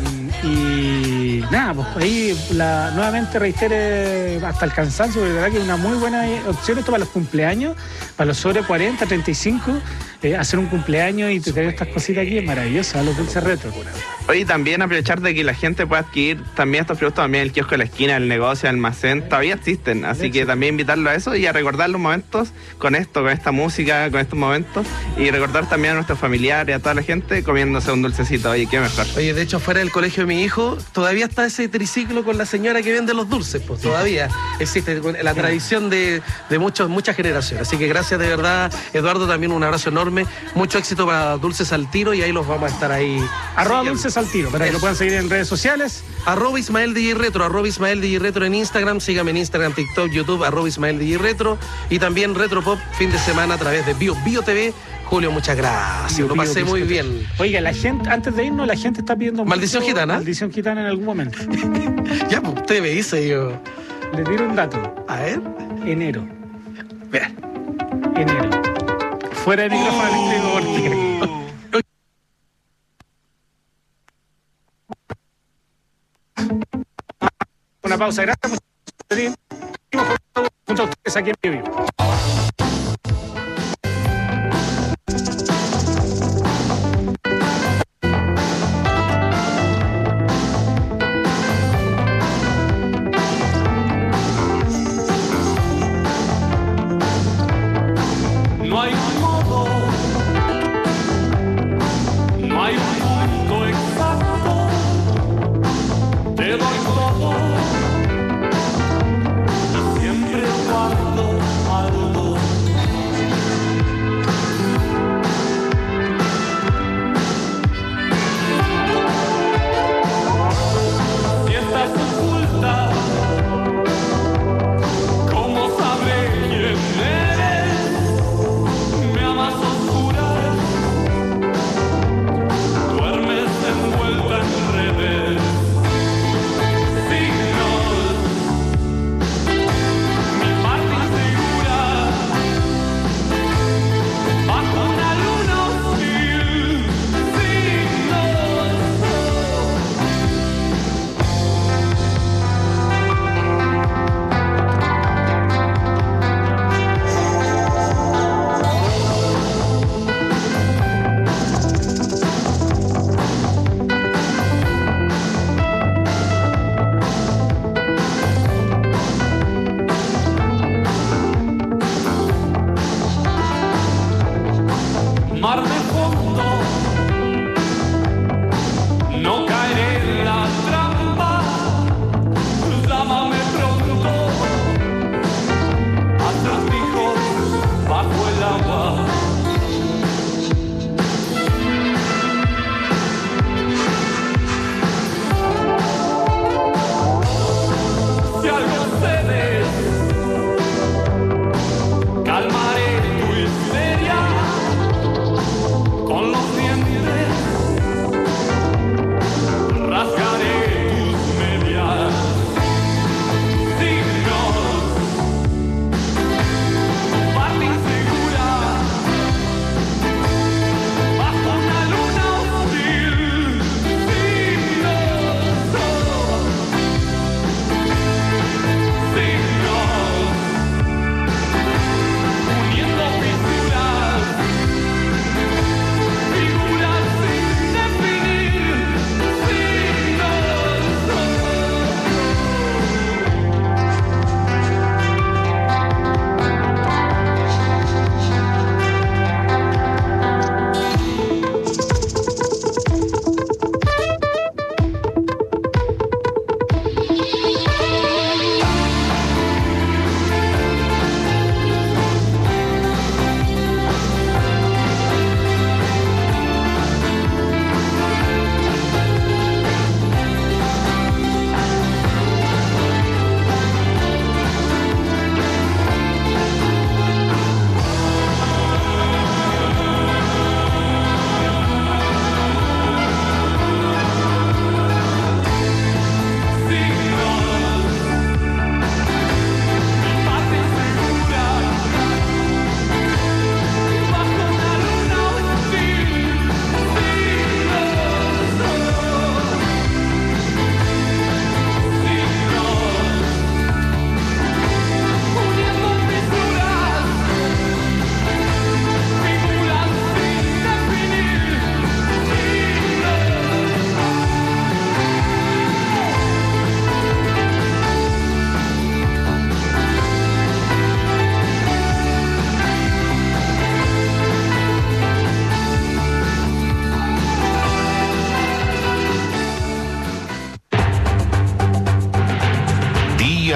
y nada, pues ahí la, nuevamente reitere hasta el cansancio, de verdad que es una muy buena opción esto para los cumpleaños, para los sobre cuarenta, treinta y cinco, eh, hacer un cumpleaños y tener estas cositas aquí es maravilloso, los dulces retro. Oye, también aprovechar de que la gente pueda adquirir también estos productos, también el kiosco de la esquina, el negocio, el almacén, todavía existen, así que también invitarlo a eso y a recordar los momentos con esto, con esta música, con estos momentos, y recordar también a nuestros familiares, a toda la gente comiéndose un dulcecito. Oye, qué mejor. Oye, de hecho, fuera del colegio de mi hijo, todavía está ese triciclo con la señora que vende los dulces, pues todavía existe la tradición de, de muchos, muchas generaciones. Así que gracias de verdad, Eduardo, también un abrazo enorme, mucho éxito para Dulces al Tiro y ahí los vamos a estar ahí. Arroba Dulces al Tiro, para que lo puedan seguir en redes sociales. Arroba Ismael D J Retro, arroba Ismael D J Retro en Instagram, sígame en Instagram, TikTok, YouTube, arroba Ismael D J Retro y también Retropop fin de semana a través de Bio, Bio T V. Julio, muchas gracias, Bio, lo pasé Bio, muy Bio, bien. Oiga, la gente, antes de irnos, la gente está pidiendo Maldición mucho, Gitana. Maldición Gitana en algún momento. Ya, pues usted me dice yo. Le tiro un dato. A ver. Enero. Mira. Enero. Fuera de micrófono eléctrico porque... Una pausa, gracias. Junto a ustedes aquí en Vivo. No hay modo, no hay punto exacto, te doy todo, siempre guardo al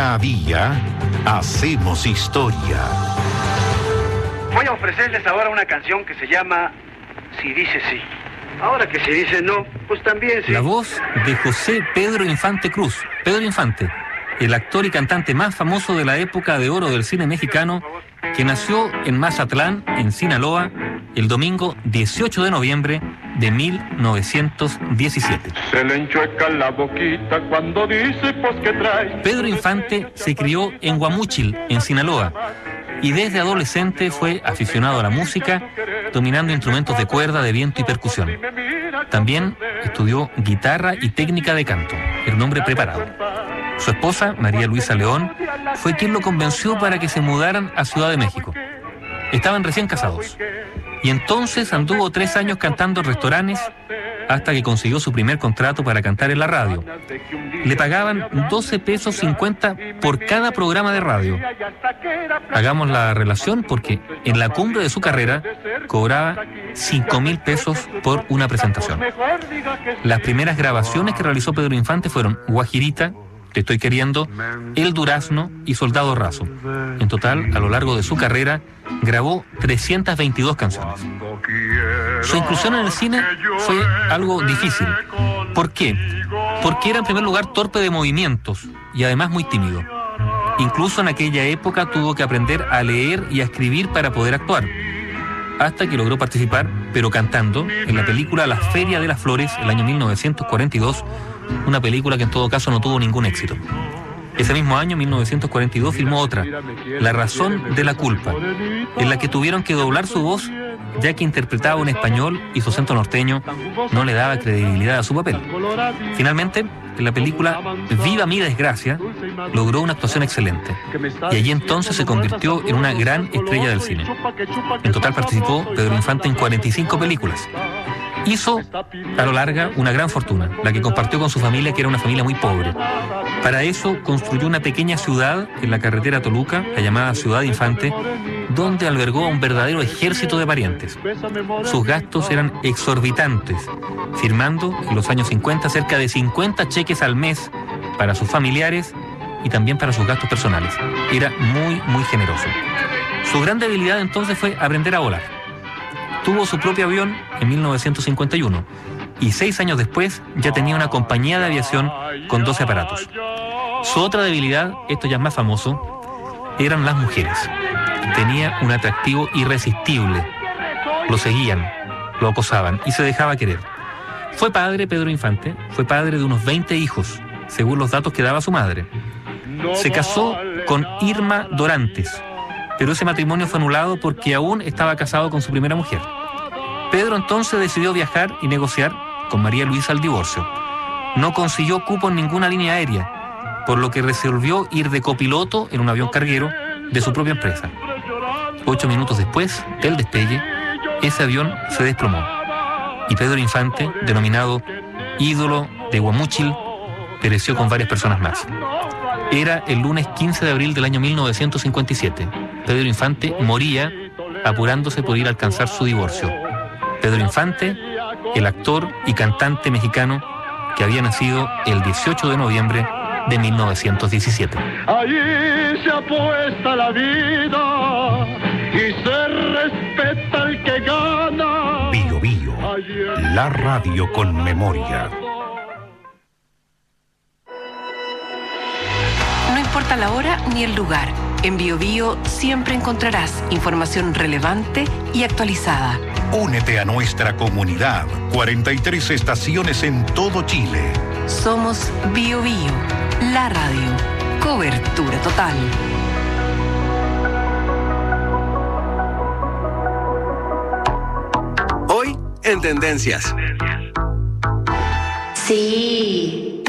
Cada día hacemos historia. Voy a ofrecerles ahora una canción que se llama Si dice sí. Ahora que si dice no, pues también sí. La voz de José Pedro Infante Cruz. Pedro Infante, el actor y cantante más famoso de la época de oro del cine mexicano, que nació en Mazatlán, en Sinaloa, el domingo dieciocho de noviembre de mil novecientos diecisiete. Se le enchueca la boquita cuando dice pues que trae. Pedro Infante se crió en Guamúchil, en Sinaloa, y desde adolescente fue aficionado a la música, dominando instrumentos de cuerda, de viento y percusión. También estudió guitarra y técnica de canto. Era un hombre preparado. Su esposa, María Luisa León, fue quien lo convenció para que se mudaran a Ciudad de México. Estaban recién casados. Y entonces anduvo tres años cantando en restaurantes hasta que consiguió su primer contrato para cantar en la radio. Le pagaban doce pesos cincuenta por cada programa de radio. Hagamos la relación porque en la cumbre de su carrera cobraba cinco mil pesos por una presentación. Las primeras grabaciones que realizó Pedro Infante fueron Guajirita, Te estoy queriendo, El Durazno y Soldado Raso. En total, a lo largo de su carrera, grabó trescientas veintidós canciones. Su inclusión en el cine fue algo difícil. ¿Por qué? Porque era en primer lugar torpe de movimientos y además muy tímido. Incluso en aquella época tuvo que aprender a leer y a escribir para poder actuar. Hasta que logró participar, pero cantando, en la película La Feria de las Flores, el año mil novecientos cuarenta y dos, una película que en todo caso no tuvo ningún éxito. Ese mismo año, mil novecientos cuarenta y dos, filmó otra, La Razón de la Culpa, en la que tuvieron que doblar su voz, ya que interpretaba un español y su acento norteño no le daba credibilidad a su papel. Finalmente, en la película Viva mi desgracia, logró una actuación excelente, y allí entonces se convirtió en una gran estrella del cine. En total participó Pedro Infante en cuarenta y cinco películas. Hizo, a lo larga, una gran fortuna, la que compartió con su familia, que era una familia muy pobre. Para eso construyó una pequeña ciudad en la carretera a Toluca, la llamada Ciudad Infante, donde albergó a un verdadero ejército de parientes. Sus gastos eran exorbitantes, firmando en los años cincuenta cerca de cincuenta cheques al mes para sus familiares y también para sus gastos personales. Era muy, muy generoso. Su gran debilidad entonces fue aprender a volar. Tuvo su propio avión en mil novecientos cincuenta y uno y seis años después ya tenía una compañía de aviación con doce aparatos. Su otra debilidad, esto ya es más famoso, eran las mujeres. Tenía un atractivo irresistible. Lo seguían, lo acosaban y se dejaba querer. Fue padre, Pedro Infante, fue padre de unos veinte hijos, según los datos que daba su madre. Se casó con Irma Dorantes, pero ese matrimonio fue anulado porque aún estaba casado con su primera mujer. Pedro entonces decidió viajar y negociar con María Luisa el divorcio. No consiguió cupo en ninguna línea aérea, por lo que resolvió ir de copiloto en un avión carguero de su propia empresa. Ocho minutos después del despegue, ese avión se desplomó. Y Pedro Infante, denominado ídolo de Guamúchil, pereció con varias personas más. Era el lunes quince de abril del año mil novecientos cincuenta y siete. Pedro Infante moría apurándose por ir a alcanzar su divorcio. Pedro Infante, el actor y cantante mexicano que había nacido el dieciocho de noviembre de mil novecientos diecisiete. Allí se apuesta la vida y se respeta el que gana. Bio Bio, la radio con memoria. No importa la hora ni el lugar, en Bio Bio siempre encontrarás información relevante y actualizada. Únete a nuestra comunidad. cuarenta y tres estaciones en todo Chile. Somos Bio Bio, la radio. Cobertura total. Hoy en Tendencias. Sí.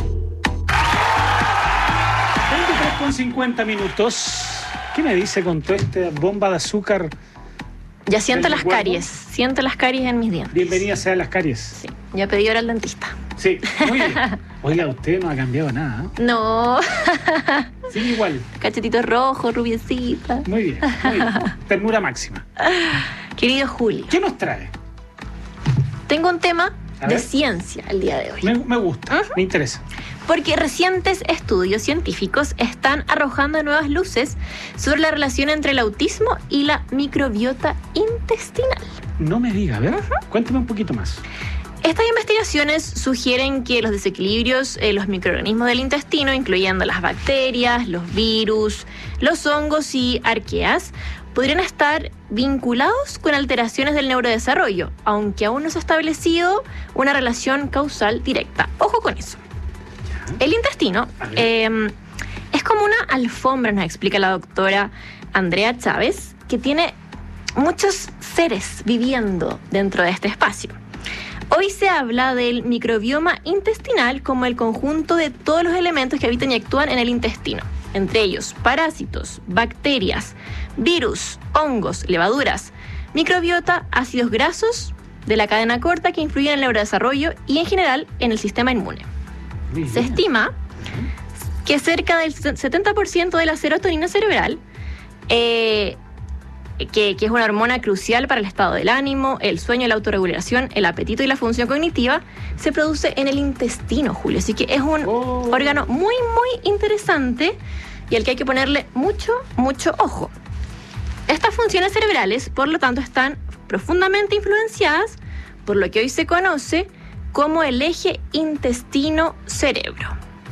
veintitrés con cincuenta minutos. ¿Qué me dice con toda esta bomba de azúcar? Ya siento del las cuerpo? caries, siento las caries en mis dientes. Bienvenida sea las caries. Sí, ya pedí hora al dentista. Sí, muy bien. Oiga, usted no ha cambiado nada, ¿eh? No. Sigue igual. Cachetito rojo, rubiecita. Muy bien, muy bien. Ternura máxima. Querido Julio. ¿Qué nos trae? Tengo un tema de ciencia el día de hoy. Me, me gusta, uh-huh. me interesa. Porque recientes estudios científicos están arrojando nuevas luces sobre la relación entre el autismo y la microbiota intestinal. No me diga, a ver, uh-huh. cuéntame un poquito más. Estas investigaciones sugieren que los desequilibrios en los microorganismos del intestino, incluyendo las bacterias, los virus, los hongos y arqueas, podrían estar vinculados con alteraciones del neurodesarrollo, aunque aún no se ha establecido una relación causal directa. Ojo con eso. El intestino eh, es como una alfombra, nos explica la doctora Andrea Chávez, que tiene muchos seres viviendo dentro de este espacio. Hoy se habla del microbioma intestinal como el conjunto de todos los elementos que habitan y actúan en el intestino, entre ellos parásitos, bacterias, virus, hongos, levaduras, microbiota, ácidos grasos de la cadena corta que influyen en el neurodesarrollo y en general en el sistema inmune. Se estima que cerca del setenta por ciento de la serotonina cerebral, eh, que, que es una hormona crucial para el estado del ánimo, el sueño, la autorregulación, el apetito y la función cognitiva, se produce en el intestino, Julio. Así que es un oh. órgano muy, muy interesante y al que hay que ponerle mucho, mucho ojo. Estas funciones cerebrales, por lo tanto, están profundamente influenciadas por lo que hoy se conoce como el eje intestino-cerebro.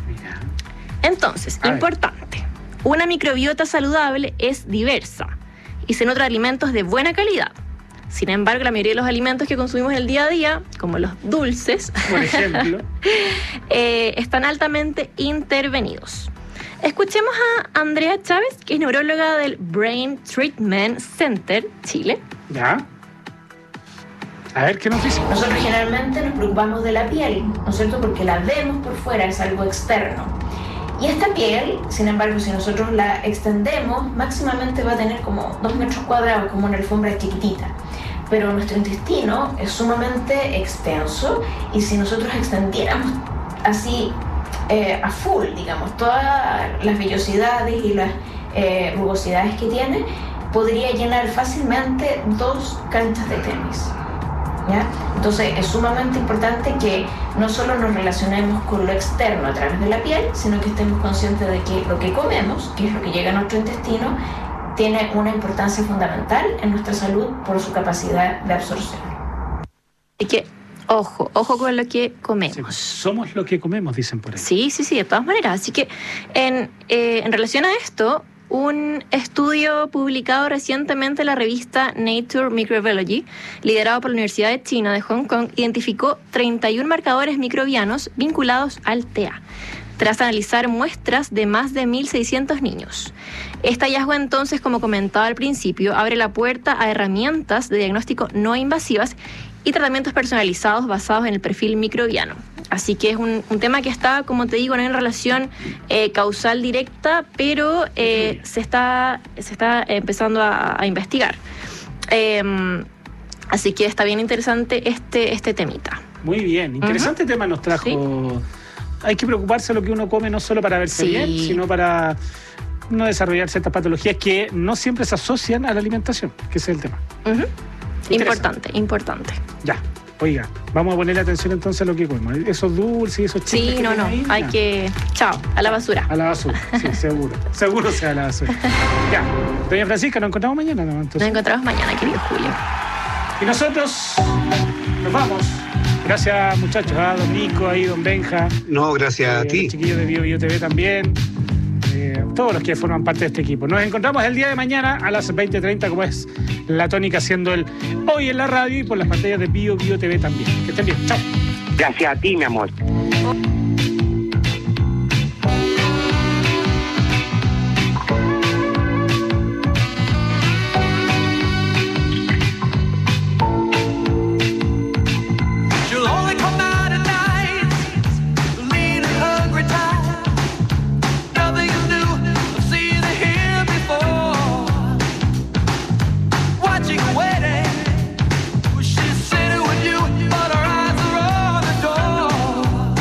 Entonces, importante, una microbiota saludable es diversa y se nutre de alimentos de buena calidad. Sin embargo, la mayoría de los alimentos que consumimos en el día a día, como los dulces, por ejemplo, eh, están altamente intervenidos. Escuchemos a Andrea Chávez, que es neuróloga del Brain Treatment Center, Chile. Ya. A ver, ¿qué nos dice? Nosotros generalmente nos preocupamos de la piel, ¿no es cierto? Porque la vemos por fuera, es algo externo. Y esta piel, sin embargo, si nosotros la extendemos, máximamente va a tener como dos metros cuadrados, como una alfombra chiquitita. Pero nuestro intestino es sumamente extenso y si nosotros extendiéramos así eh, a full, digamos, todas las vellosidades y las eh, rugosidades que tiene, podría llenar fácilmente dos canchas de tenis. ¿Ya? Entonces es sumamente importante que no solo nos relacionemos con lo externo a través de la piel, sino que estemos conscientes de que lo que comemos, que es lo que llega a nuestro intestino, tiene una importancia fundamental en nuestra salud por su capacidad de absorción. Y que, ojo, ojo con lo que comemos. Sí, somos lo que comemos, dicen por ahí. Sí, sí, sí, de todas maneras. Así que en, eh, en relación a esto, un estudio publicado recientemente en la revista Nature Microbiology, liderado por la Universidad de China de Hong Kong, identificó treinta y uno marcadores microbianos vinculados al T E A, tras analizar muestras de más de mil seiscientos niños. Este hallazgo entonces, como comentaba al principio, abre la puerta a herramientas de diagnóstico no invasivas y tratamientos personalizados basados en el perfil microbiano. Así que es un, un tema que está, como te digo, no en relación eh, causal directa, pero eh, se está se está empezando a, a investigar. Eh, así que está bien interesante este, este temita. Muy bien, interesante uh-huh. tema nos trajo. ¿Sí? Hay que preocuparse de lo que uno come, no solo para verse sí. bien, sino para no desarrollar ciertas patologías que no siempre se asocian a la alimentación, que ese es el tema. Uh-huh. Importante, importante. Ya. Oiga, vamos a ponerle atención entonces a lo que comemos. Esos dulces y esos chicles. Sí, no, no. Ahí, hay ya. que. Chao, a la basura. A la basura, sí, seguro. Seguro sea a la basura. Ya. Doña Francisca, nos encontramos mañana, ¿no? Entonces... Nos encontramos mañana, querido Julio. Y nosotros nos vamos. Gracias, muchachos. A don Nico, ahí, don Benja. No, gracias eh, a ti. Los chiquillos de Bio Bio T V también. Eh, todos los que forman parte de este equipo. Nos encontramos el día de mañana a las veinte treinta, como es la tónica, haciendo el Hoy en la Radio y por las pantallas de Bio Bio T V también. Que estén bien. Chao. Gracias a ti, mi amor. She's sitting with you, but her eyes are on the door.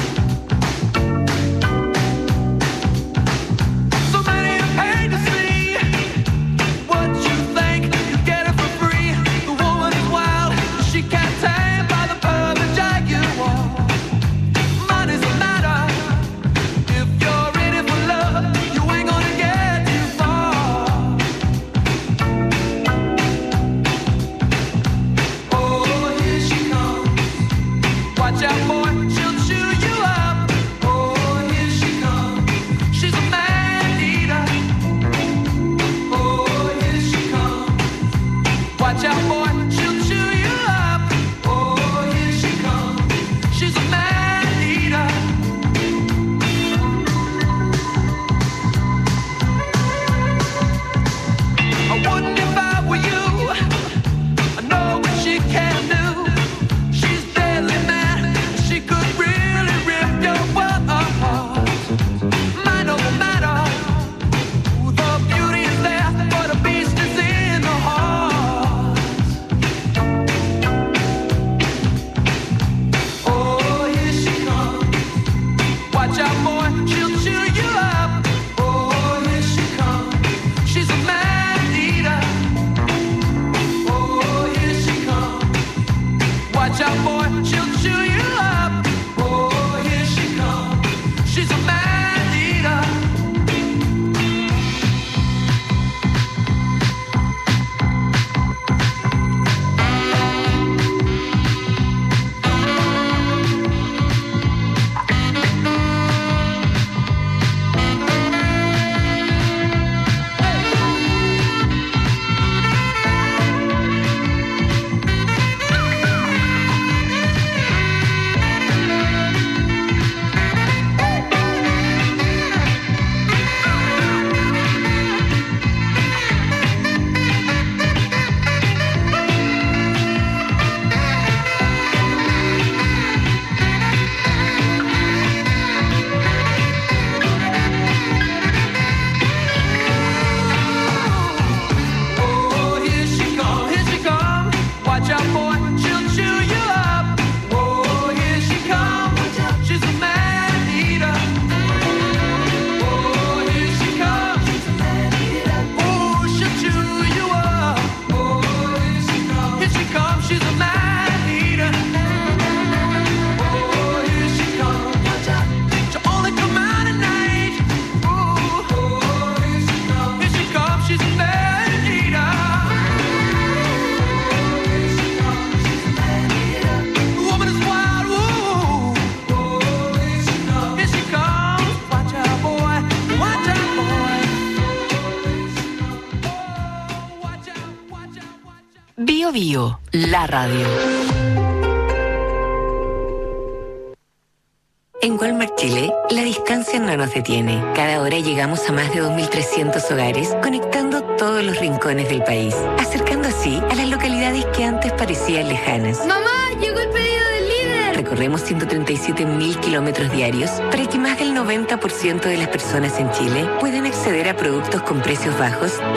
Bio Bio, la radio. En Walmart Chile, la distancia no nos detiene. Cada hora llegamos a más de dos mil trescientos hogares, conectando todos los rincones del país, acercando así a las localidades que antes parecían lejanas. ¡Mamá, llegó el pedido del líder! Recorremos ciento treinta y siete mil kilómetros diarios para que más del noventa por ciento de las personas en Chile puedan acceder a productos con precios bajos